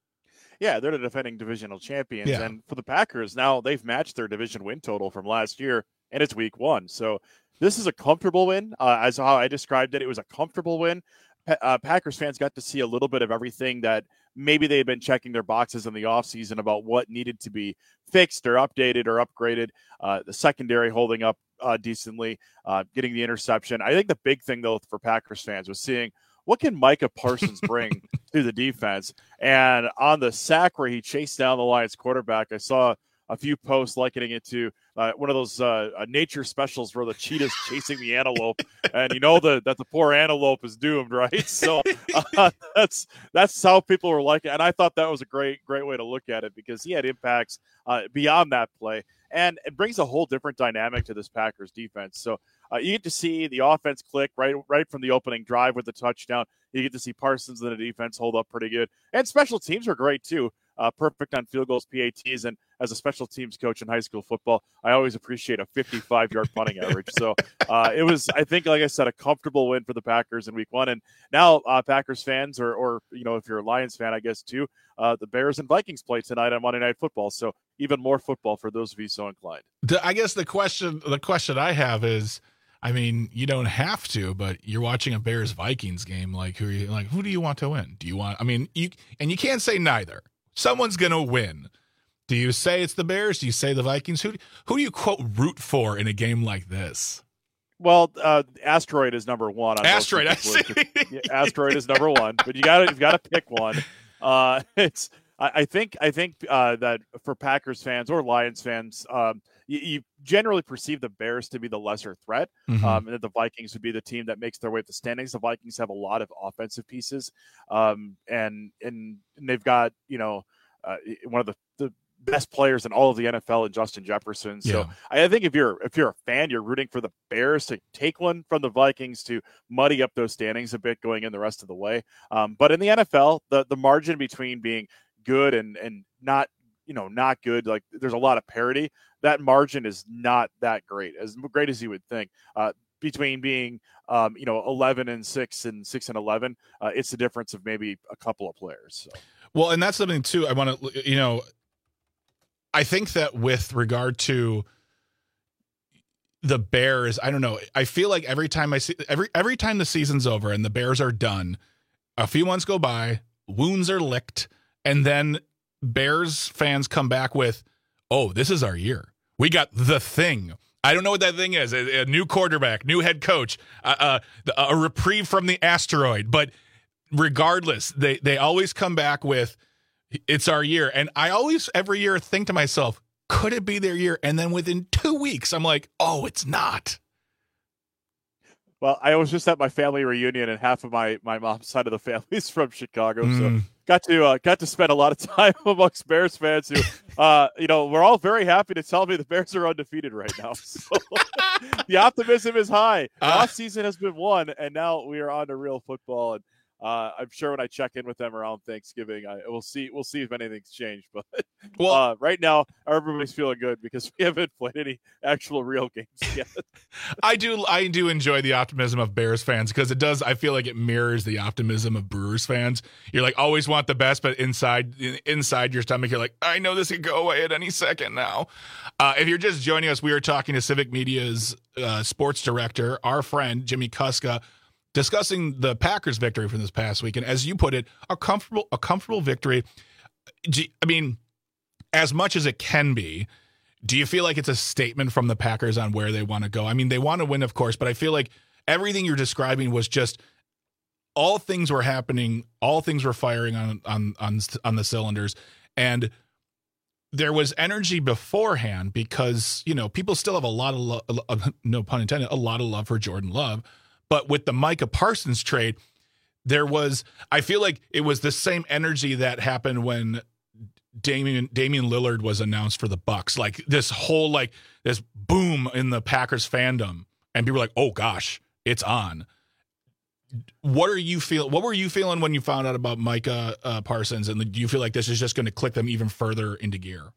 Yeah, they're the defending divisional champions. Yeah. And for the Packers, now they've matched their division win total from last year, and it's week 1. So this is a comfortable win. As how I described it, it was a comfortable win. Packers fans got to see a little bit of everything that maybe they've been checking their boxes in the offseason about what needed to be fixed or updated or upgraded. The secondary holding up decently, getting the interception. I think the big thing, though, for Packers fans was seeing what can Micah Parsons bring to the defense. And on the sack where he chased down the Lions quarterback, I saw a few posts likening it to one of those nature specials where the cheetah's chasing the antelope, and that the poor antelope is doomed, right? So that's how people were like it. And I thought that was a great way to look at it, because he had impacts beyond that play, and it brings a whole different dynamic to this Packers defense. So you get to see the offense click right from the opening drive with the touchdown. You get to see Parsons and the defense hold up pretty good, and special teams are great too. Perfect on field goals, PATs, and as a special teams coach in high school football, I always appreciate a 55-yard punting average. So it was, I think, like I said, a comfortable win for the Packers in week 1. And now Packers fans, or if you're a Lions fan, I guess too, the Bears and Vikings play tonight on Monday Night Football. So even more football for those of you so inclined. I guess the question I have is, I mean, you don't have to, but you're watching a Bears-Vikings game. Who do you want to win? Do you want? I mean, you can't say neither. Someone's going to win. Do you say it's the Bears? Do you say the Vikings? Who do you, quote, root for in a game like this? Well, Asteroid is number 1. On Asteroid, Asteroid is number 1, but you've got to pick one. I think that for Packers fans or Lions fans, you generally perceive the Bears to be the lesser threat, and that the Vikings would be the team that makes their way up the standings. The Vikings have a lot of offensive pieces, and they've got one of the best players in all of the NFL and Justin Jefferson. So I think if you're a fan, you're rooting for the Bears to take one from the Vikings to muddy up those standings a bit going in the rest of the way. But in the NFL, the margin between being good and not, not good, like there's a lot of parity. That margin is not that great as you would think. Between being 11-6 and 6-11, it's the difference of maybe a couple of players. So. Well, and that's something too. I want to, I think that with regard to the Bears, I don't know. I feel like every time I see every time the season's over and the Bears are done, a few months go by, wounds are licked, and then Bears fans come back with, "Oh, this is our year. We got the thing." I don't know what that thing is. A new quarterback, new head coach, a reprieve from the asteroid. But regardless, they always come back with, it's our year. And I always, every year, think to myself, could it be their year? And then within 2 weeks, I'm like, oh, it's not. Well, I was just at my family reunion, and half of my mom's side of the family is from Chicago. So got to spend a lot of time amongst Bears fans who, we're all very happy to tell me the Bears are undefeated right now. So the optimism is high. The offseason has been won, and now we are on to real football. And I'm sure when I check in with them around Thanksgiving, we'll see if anything's changed. But right now, everybody's feeling good because we haven't played any actual real games yet. I do enjoy the optimism of Bears fans because it does. I feel like it mirrors the optimism of Brewers fans. You're like always want the best, but inside your stomach, you're like, I know this could go away at any second now. If you're just joining us, we are talking to Civic Media's sports director, our friend Jimmy Kuska, discussing the Packers' victory from this past week. And as you put it, a comfortable victory. I mean, as much as it can be, do you feel like it's a statement from the Packers on where they want to go? I mean, they want to win, of course, but I feel like everything you're describing was just all things were happening, all things were firing on the cylinders. And there was energy beforehand because, people still have a lot of love, no pun intended, a lot of love for Jordan Love. But with the Micah Parsons trade, I feel like it was the same energy that happened when Damian Lillard was announced for the Bucks. Like this whole, this boom in the Packers fandom. And people were like, oh gosh, it's on. What were you feeling when you found out about Micah Parsons? And do you feel like this is just going to click them even further into gear?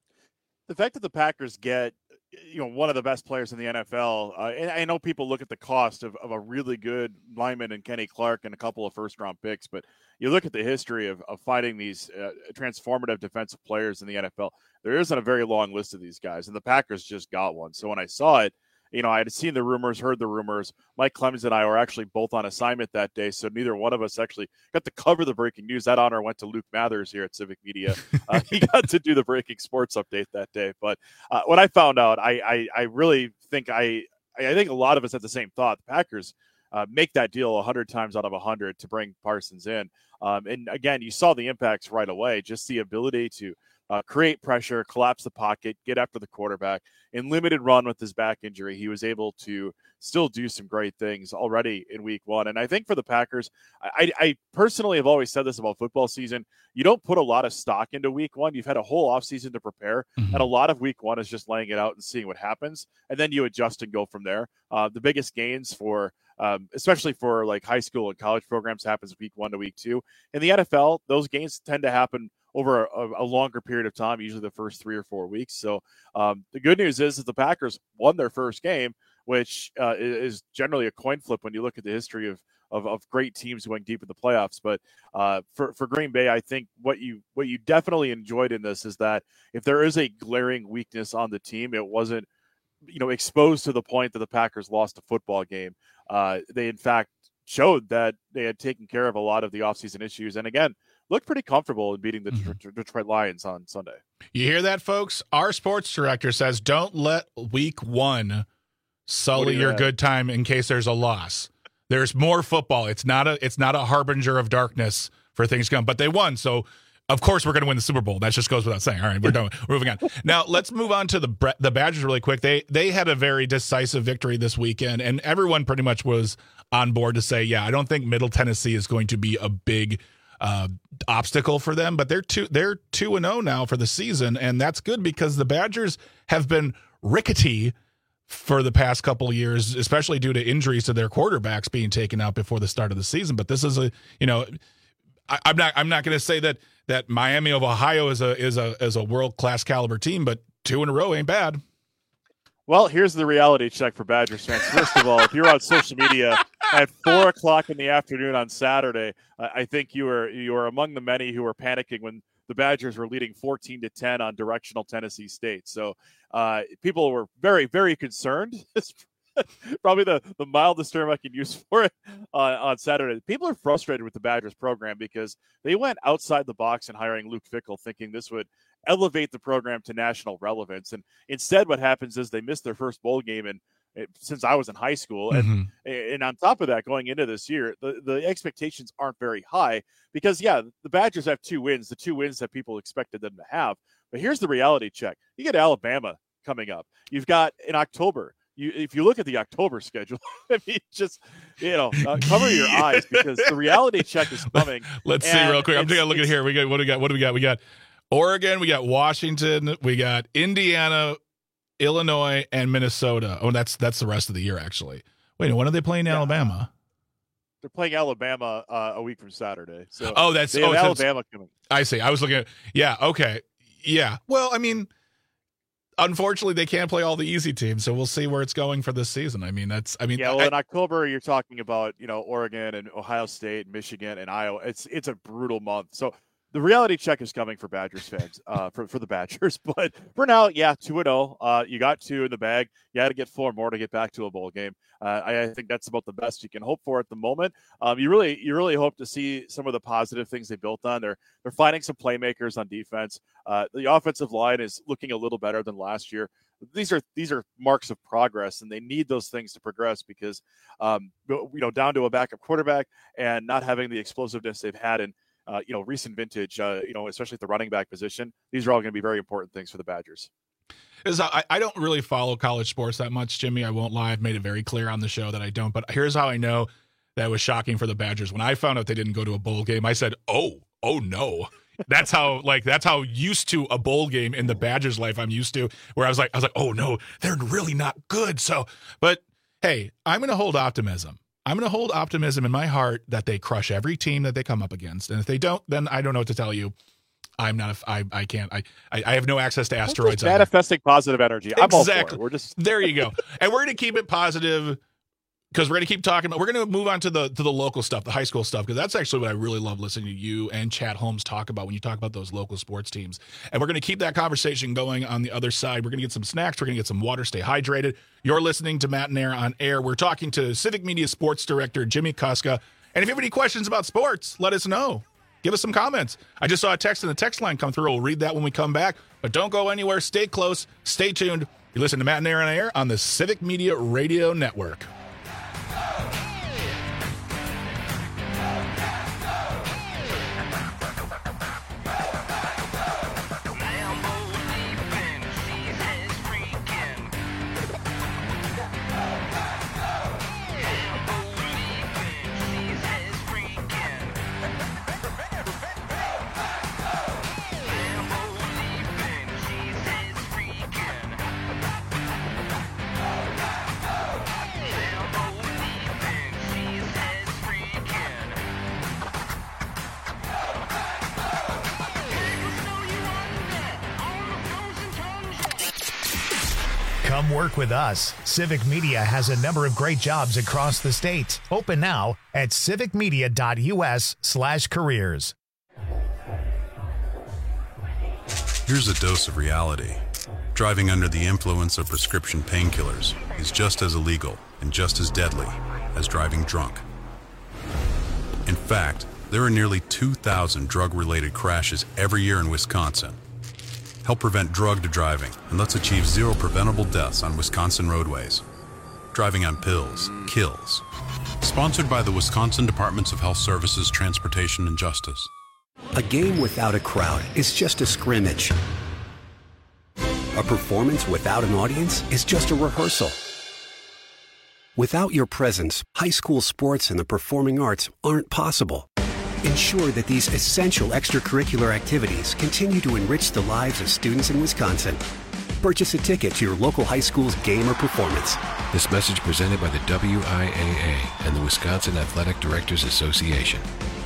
The fact that the Packers get one of the best players in the NFL. And I know people look at the cost of a really good lineman in Kenny Clark and a couple of first-round picks, but you look at the history of finding these transformative defensive players in the NFL, there isn't a very long list of these guys, and the Packers just got one. So when I saw it, I had seen the rumors, heard the rumors. Mike Clemens and I were actually both on assignment that day, so neither one of us actually got to cover the breaking news. That honor went to Luke Mathers here at Civic Media. He got to do the breaking sports update that day. But when I found out, I really think I think a lot of us had the same thought. The Packers make that deal 100 times out of 100 to bring Parsons in. And again, you saw the impacts right away, just the ability to create pressure, collapse the pocket, get after the quarterback. In limited run with his back injury, he was able to still do some great things already in week one. And I think for the Packers, I personally have always said this about football season. You don't put a lot of stock into week one. You've had a whole offseason to prepare. Mm-hmm. And a lot of week one is just laying it out and seeing what happens. And then you adjust and go from there. The biggest gains for especially for like high school and college programs happens week 1 to week 2. In the NFL, those gains tend to happen over a longer period of time, usually the first 3 or 4 weeks. So the good news is that the Packers won their first game, which is generally a coin flip when you look at the history of great teams going deep in the playoffs. But for Green Bay, I think what you definitely enjoyed in this is that if there is a glaring weakness on the team, it wasn't exposed to the point that the Packers lost a football game. They in fact showed that they had taken care of a lot of the offseason issues, and again, looked pretty comfortable in beating the Detroit Lions on Sunday. You hear that, folks? Our sports director says don't let week 1 sully your good time in case there's a loss. There's more football. It's not a harbinger of darkness for things to come, but they won. So of course we're going to win the Super Bowl. That just goes without saying. All right, we're done. We're moving on. Now let's move on to the Badgers really quick. They had a very decisive victory this weekend, and everyone pretty much was on board to say, yeah, I don't think Middle Tennessee is going to be a big obstacle for them. But they're 2-0 now for the season, and that's good because the Badgers have been rickety for the past couple of years, especially due to injuries to their quarterbacks being taken out before the start of the season. But this is I'm not going to say that Miami of Ohio is a world-class caliber team, but 2 in a row ain't bad. Well, here's the reality check for Badgers fans. First of all, if you're on social media at 4:00 in the afternoon on Saturday, I think you were among the many who were panicking when the Badgers were leading 14-10 on directional Tennessee State. So people were very, very concerned. Probably the mildest term I can use for it on Saturday. People are frustrated with the Badgers program because they went outside the box in hiring Luke Fickell, thinking this would elevate the program to national relevance. And instead, what happens is they missed their first bowl game since I was in high school. And on top of that, going into this year, the expectations aren't very high because, the Badgers have 2 wins, the 2 wins that people expected them to have. But here's the reality check. You get Alabama coming up. You've got in October. If you look at the October schedule, I mean, just, cover your eyes because the reality check is coming. Let's see real quick. I'm taking a look at here. What do we got? We got Oregon, we got Washington, we got Indiana, Illinois, and Minnesota. Oh, that's the rest of the year, actually. Wait, when are they playing Alabama? They're playing Alabama a week from Saturday. So Alabama coming. I see. I was looking at okay. Yeah. Well, I mean, unfortunately, they can't play all the easy teams, so we'll see where it's going for this season. In October, you're talking about Oregon and Ohio State, Michigan, and Iowa. It's a brutal month. So the reality check is coming for Badgers fans, for the Badgers. But for now, 2-0. You got 2 in the bag. You had to get 4 more to get back to a bowl game. I think that's about the best you can hope for at the moment. You really hope to see some of the positive things they built on. They're finding some playmakers on defense. The offensive line is looking a little better than last year. These are marks of progress, and they need those things to progress because down to a backup quarterback and not having the explosiveness they've had in recent vintage, especially at the running back position. These are all going to be very important things for the Badgers. I don't really follow college sports that much, Jimmy. I won't lie. I've made it very clear on the show that I don't. But here's how I know that was shocking for the Badgers. When I found out they didn't go to a bowl game, I said, oh no. That's how used to a bowl game in the Badgers' life I'm used to, where I was like, oh no, they're really not good. But hey, I'm going to hold optimism. I'm going to hold optimism in my heart that they crush every team that they come up against. And if they don't, then I don't know what to tell you. I have no access to asteroids. Manifesting positive energy. I'm all for it. We're just there. You go. And we're going to keep it positive because we're going to keep talking about. We're going to move on to the local stuff, the high school stuff, because that's actually what I really love listening to you and Chad Holmes talk about when you talk about those local sports teams. And we're going to keep that conversation going on the other side. We're going to get some snacks. We're going to get some water. Stay hydrated. You're listening to Matt and Air on Air. We're talking to Civic Media Sports Director Jimmy Kuska. And if you have any questions about sports, let us know. Give us some comments. I just saw a text in the text line come through. We'll read that when we come back. But don't go anywhere. Stay close. Stay tuned. You listen to Matt and Air on Air on the Civic Media Radio Network. Come work with us. Civic Media has a number of great jobs across the state. Open now at civicmedia.us/careers. Here's a dose of reality. Driving under the influence of prescription painkillers is just as illegal and just as deadly as driving drunk. In fact, there are nearly 2,000 drug-related crashes every year in Wisconsin. Help prevent drug driving, and let's achieve 0 preventable deaths on Wisconsin roadways. Driving on pills kills. Sponsored by the Wisconsin Departments of Health Services, Transportation, and Justice. A game without a crowd is just a scrimmage. A performance without an audience is just a rehearsal. Without your presence, high school sports and the performing arts aren't possible. Ensure that these essential extracurricular activities continue to enrich the lives of students in Wisconsin. Purchase a ticket to your local high school's game or performance. This message presented by the WIAA and the Wisconsin Athletic Directors Association.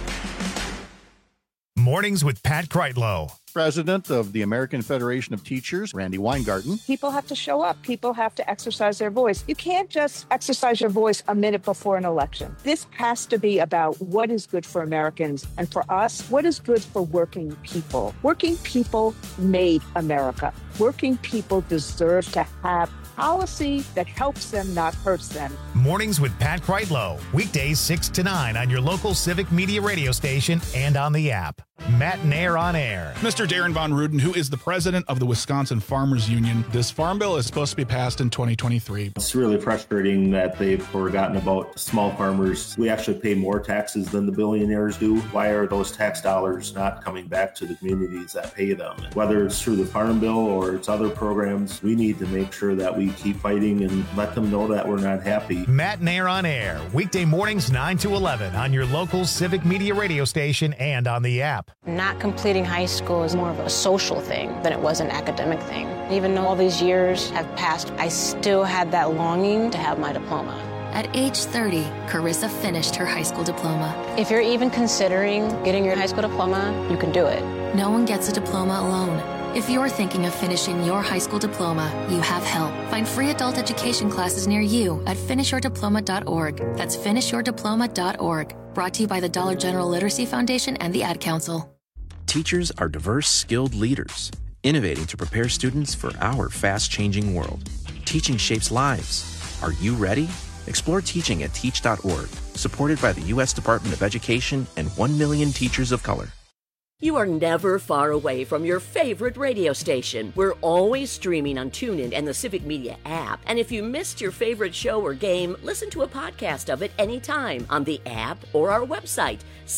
Mornings with Pat Kreitlow. President of the American Federation of Teachers, Randy Weingarten. People have to show up. People have to exercise their voice. You can't just exercise your voice a minute before an election. This has to be about what is good for Americans, and for us, what is good for working people. Working people made America. Working people deserve to have policy that helps them, not hurts them. Mornings with Pat Kreitlow. Weekdays 6 to 9 on your local Civic Media radio station and on the app. Matt Nair on air. Mr. Darren Von Ruden, who is the president of the Wisconsin Farmers Union. This farm bill is supposed to be passed in 2023. It's really frustrating that they've forgotten about small farmers. We actually pay more taxes than the billionaires do. Why are those tax dollars not coming back to the communities that pay them? Whether it's through the farm bill or it's other programs, we need to make sure that we keep fighting and let them know that we're not happy. Matt Nair on air. Weekday mornings 9 to 11 on your local Civic Media radio station and on the app. Not completing high school is more of a social thing than it was an academic thing. Even though all these years have passed, I still had that longing to have my diploma. At age 30, Carissa finished her high school diploma. If you're even considering getting your high school diploma, you can do it. No one gets a diploma alone. If you're thinking of finishing your high school diploma, you have help. Find free adult education classes near you at finishyourdiploma.org. That's finishyourdiploma.org. Brought to you by the Dollar General Literacy Foundation and the Ad Council. Teachers are diverse, skilled leaders, innovating to prepare students for our fast-changing world. Teaching shapes lives. Are you ready? Explore teaching at teach.org, supported by the U.S. Department of Education and 1 million teachers of color. You are never far away from your favorite radio station. We're always streaming on TuneIn and the Civic Media app. And if you missed your favorite show or game, listen to a podcast of it anytime on the app or our website,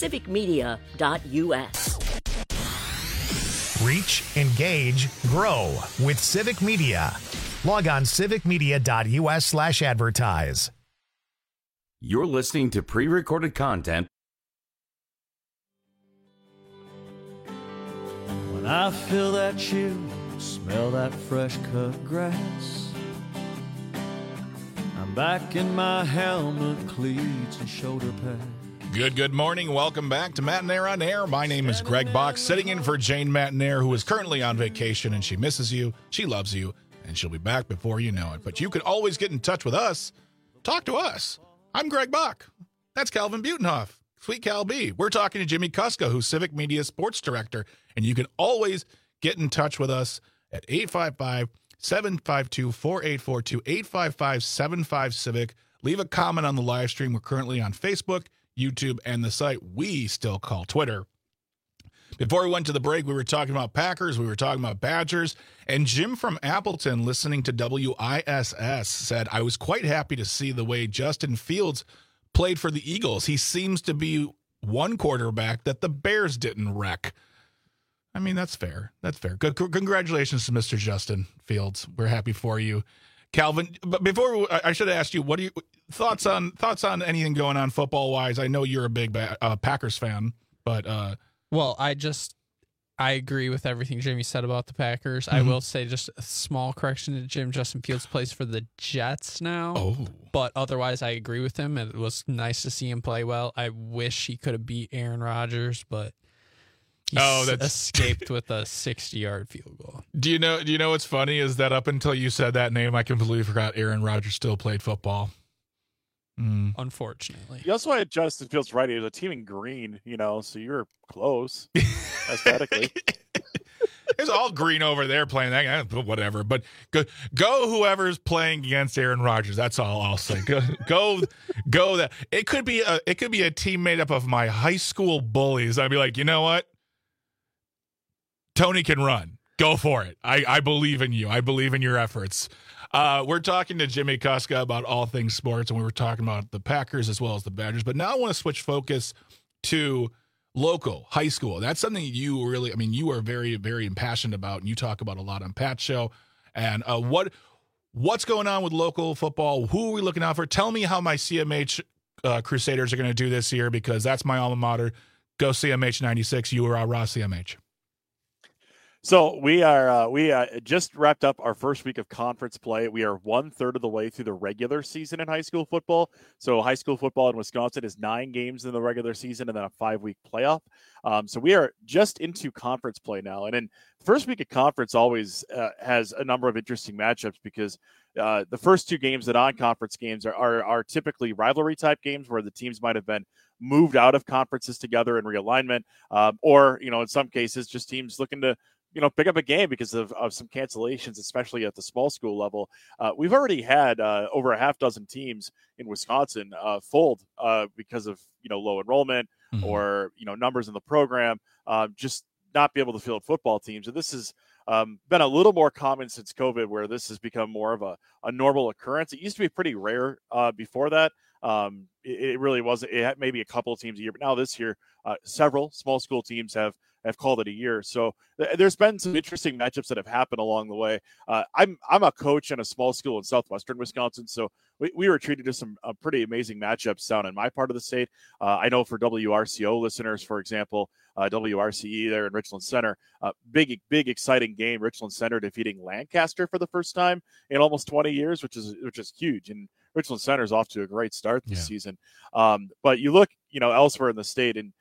civicmedia.us. Reach, engage, grow with Civic Media. Log on civicmedia.us/advertise. You're listening to pre-recorded content. When I feel that chill, smell that fresh cut grass, I'm back in my helmet, cleats, and shoulder pad. Good morning. Welcome back to Matt Nair on Air. My name is Greg Bach, sitting in for Jane Matt Nair, who is currently on vacation, and she misses you, she loves you, and she'll be back before you know it. But you can always get in touch with us. Talk to us. I'm Greg Bach. That's Calvin Butenhoff. Sweet Cal B. We're talking to Jimmy Kuska, who's Civic Media Sports Director, and you can always get in touch with us at 855-752-4842, 855-75-CIVIC. Leave a comment on the live stream. We're currently on Facebook, YouTube, and the site we still call Twitter. Before we went to the break, we were talking about Packers, we were talking about Badgers, and Jim from Appleton, listening to WISS, said, I was quite happy to see the way Justin Fields played for the Eagles. He seems to be one quarterback that the Bears didn't wreck. I mean, that's fair. That's fair. Good. Congratulations to Mr. Justin Fields. We're happy for you. Calvin, but before I should have asked you, what are your thoughts on anything going on football wise? I know you're a big Packers fan, but well, I agree with everything Jimmy said about the Packers. Mm-hmm. I will say just a small correction to Jim. Justin Fields plays for the Jets now. Oh. But otherwise, I agree with him. It was nice to see him play well. I wish he could have beat Aaron Rodgers, but he escaped with a 60-yard field goal. Do you know what's funny is that up until you said that name, I completely forgot Aaron Rodgers still played football. Unfortunately. You also had Justin Fields right. He was a team in green, so you're close aesthetically. It's all green over there playing that, whatever. But go whoever's playing against Aaron Rodgers. That's all I'll say. Go that. It could be a team made up of my high school bullies. I'd be like, you know what? Tony can run. Go for it. I believe in you. I believe in your efforts. We're talking to Jimmy Kuska about all things sports, and we were talking about the Packers as well as the Badgers. But now I want to switch focus to local high school. That's something you really, you are very, very impassioned about, and you talk about a lot on Pat's show. And what's going on with local football? Who are we looking out for? Tell me how my CMH Crusaders are going to do this year, because that's my alma mater. Go CMH 96. You are Raw CMH. So we just wrapped up our first week of conference play. We are 1/3 of the way through the regular season in high school football. So high school football in Wisconsin is 9 games in the regular season and then a 5-week playoff. So we are just into conference play now. And then the first week of conference always has a number of interesting matchups because the first 2 games, the non-conference games, are typically rivalry type games where the teams might have been moved out of conferences together in realignment, or in some cases just teams looking to pick up a game because of some cancellations, especially at the small school level. We've already had over a half dozen teams in Wisconsin fold because of low enrollment or numbers in the program, just not be able to field football teams. And this has been a little more common since COVID, where this has become more of a normal occurrence. It used to be pretty rare before that. It really wasn't. It had maybe a couple of teams a year, but now this year, several small school teams have called it a year. So there's been some interesting matchups that have happened along the way. I'm a coach in a small school in southwestern Wisconsin, so we were treated to some pretty amazing matchups down in my part of the state. I know for WRCO listeners, for example, WRCE there in Richland Center, big exciting game. Richland Center defeating Lancaster for the first time in almost 20 years, which is huge. And Richland Center is off to a great start this season. But you look, elsewhere in the state, and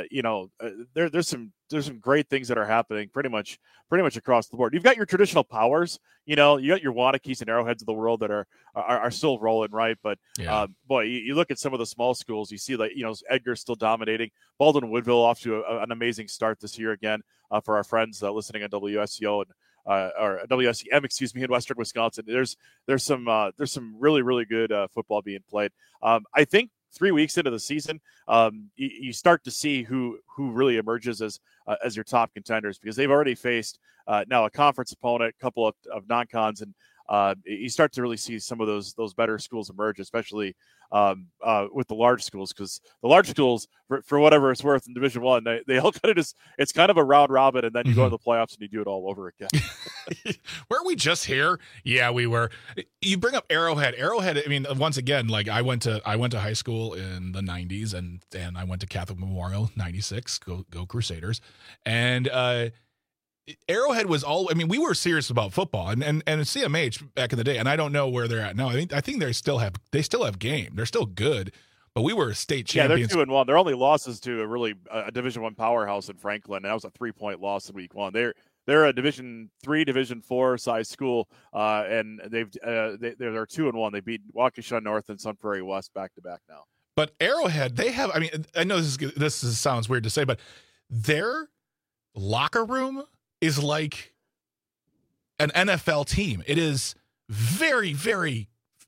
there's some great things that are happening pretty much across the board. You've got your traditional powers, you got your Wanakees and Arrowheads of the world that are still rolling, right? But boy, you look at some of the small schools, you see Edgar's still dominating. Baldwin Woodville off to an amazing start this year again for our friends listening on WSCO and or WSCM, in Western Wisconsin. There's some really, really good football being played. I think 3 weeks into the season, you start to see who really emerges as your top contenders, because they've already faced now a conference opponent, a couple of non-cons, and you start to really see some of those better schools emerge, especially with the large schools, because the large schools, for whatever it's worth in Division I, they all kind of just, it's kind of a round robin, and then you go to the playoffs and you do it all over again. Were we just here? Yeah, we were. You bring up Arrowhead. I mean, once again, like I went to high school in the 90s, and I went to Catholic Memorial 96. Go Crusaders. And Arrowhead was we were serious about football, and CMH back in the day, and I don't know where they're at now. I think they still have game. They're still good, but we were state champions. Yeah, they're 2-1. Their only losses to a Division I powerhouse in Franklin, and that was a 3-point loss in week 1. They're a Division III, Division IV size school, and they're 2-1. They beat Waukesha North and Sun Prairie West back to back now. But Arrowhead, they have. I mean, I know this sounds weird to say, but their locker room is like an NFL team. It is very, very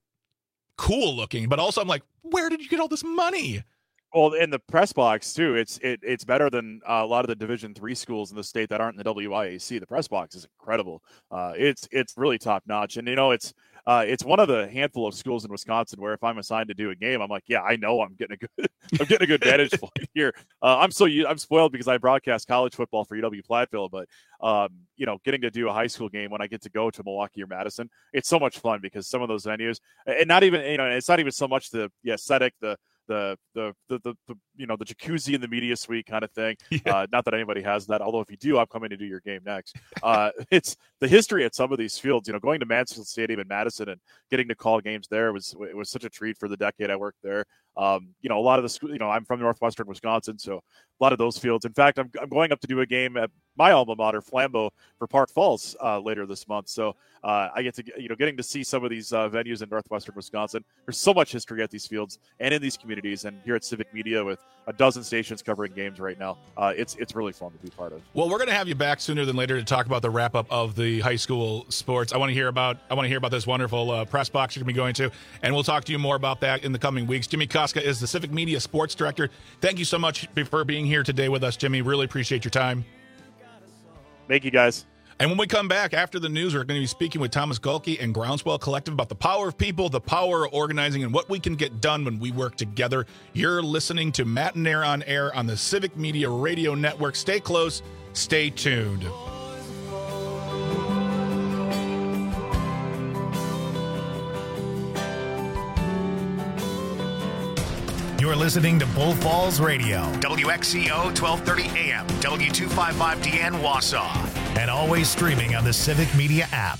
cool looking, but also I'm like, where did you get all this money? Well, in the press box too, it's better than a lot of the Division III schools in the state that aren't in the WIAC. The press box is incredible. It's really top notch, and it's one of the handful of schools in Wisconsin where if I'm assigned to do a game, I'm like, yeah, I know I'm getting a good vantage point here. I'm spoiled because I broadcast college football for UW Platteville, but getting to do a high school game when I get to go to Milwaukee or Madison, it's so much fun because some of those venues, and not even it's not even so much the aesthetic, the jacuzzi in the media suite kind of thing. Yeah. Not that anybody has that, although if you do, I'm coming to do your game next. It's the history at some of these fields. Going to Mansfield Stadium in Madison and getting to call games there was such a treat for the decade I worked there. A lot of the school, I'm from northwestern Wisconsin, so a lot of those fields. In fact, I'm going up to do a game at my alma mater, Flambeau, for Park Falls later this month. So I get to, getting to see some of these venues in northwestern Wisconsin. There's so much history at these fields and in these communities, and here at Civic Media with a dozen stations covering games right now. It's really fun to be part of. Well, we're going to have you back sooner than later to talk about the wrap up of the high school sports. I want to hear about this wonderful press box you're going to be going to, and we'll talk to you more about that in the coming weeks. Jimmy Koska is the Civic Media Sports Director. Thank you so much for being here today with us, Jimmy. Really appreciate your time. Thank you, guys. And when we come back after the news, we're going to be speaking with Thomas Gulke and Groundswell Collective about the power of people, the power of organizing, and what we can get done when we work together. You're listening to Matt and Air on Air on the Civic Media Radio Network. Stay close. Stay tuned. You're listening to Bull Falls Radio, WXCO 1230 AM, W255DN Wausau, and always streaming on the Civic Media app.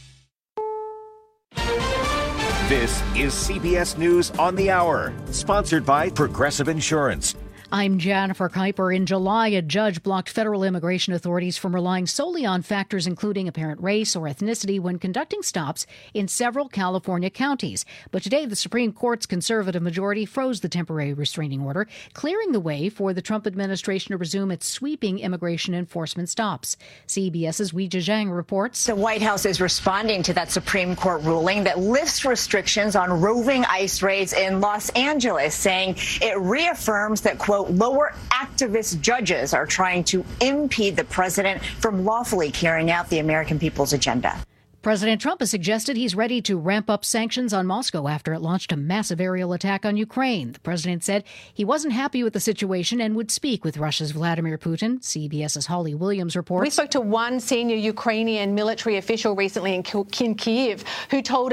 This is CBS News on the Hour, sponsored by Progressive Insurance. I'm Jennifer Kuiper. In July, a judge blocked federal immigration authorities from relying solely on factors including apparent race or ethnicity when conducting stops in several California counties. But today, the Supreme Court's conservative majority froze the temporary restraining order, clearing the way for the Trump administration to resume its sweeping immigration enforcement stops. CBS's Weijia Zhang reports. The White House is responding to that Supreme Court ruling that lifts restrictions on roving ICE raids in Los Angeles, saying it reaffirms that, quote, lower activist judges are trying to impede the president from lawfully carrying out the American people's agenda. President Trump has suggested he's ready to ramp up sanctions on Moscow after it launched a massive aerial attack on Ukraine. The president said he wasn't happy with the situation and would speak with Russia's Vladimir Putin. CBS's Holly Williams reports. We spoke to one senior Ukrainian military official recently in Kyiv who told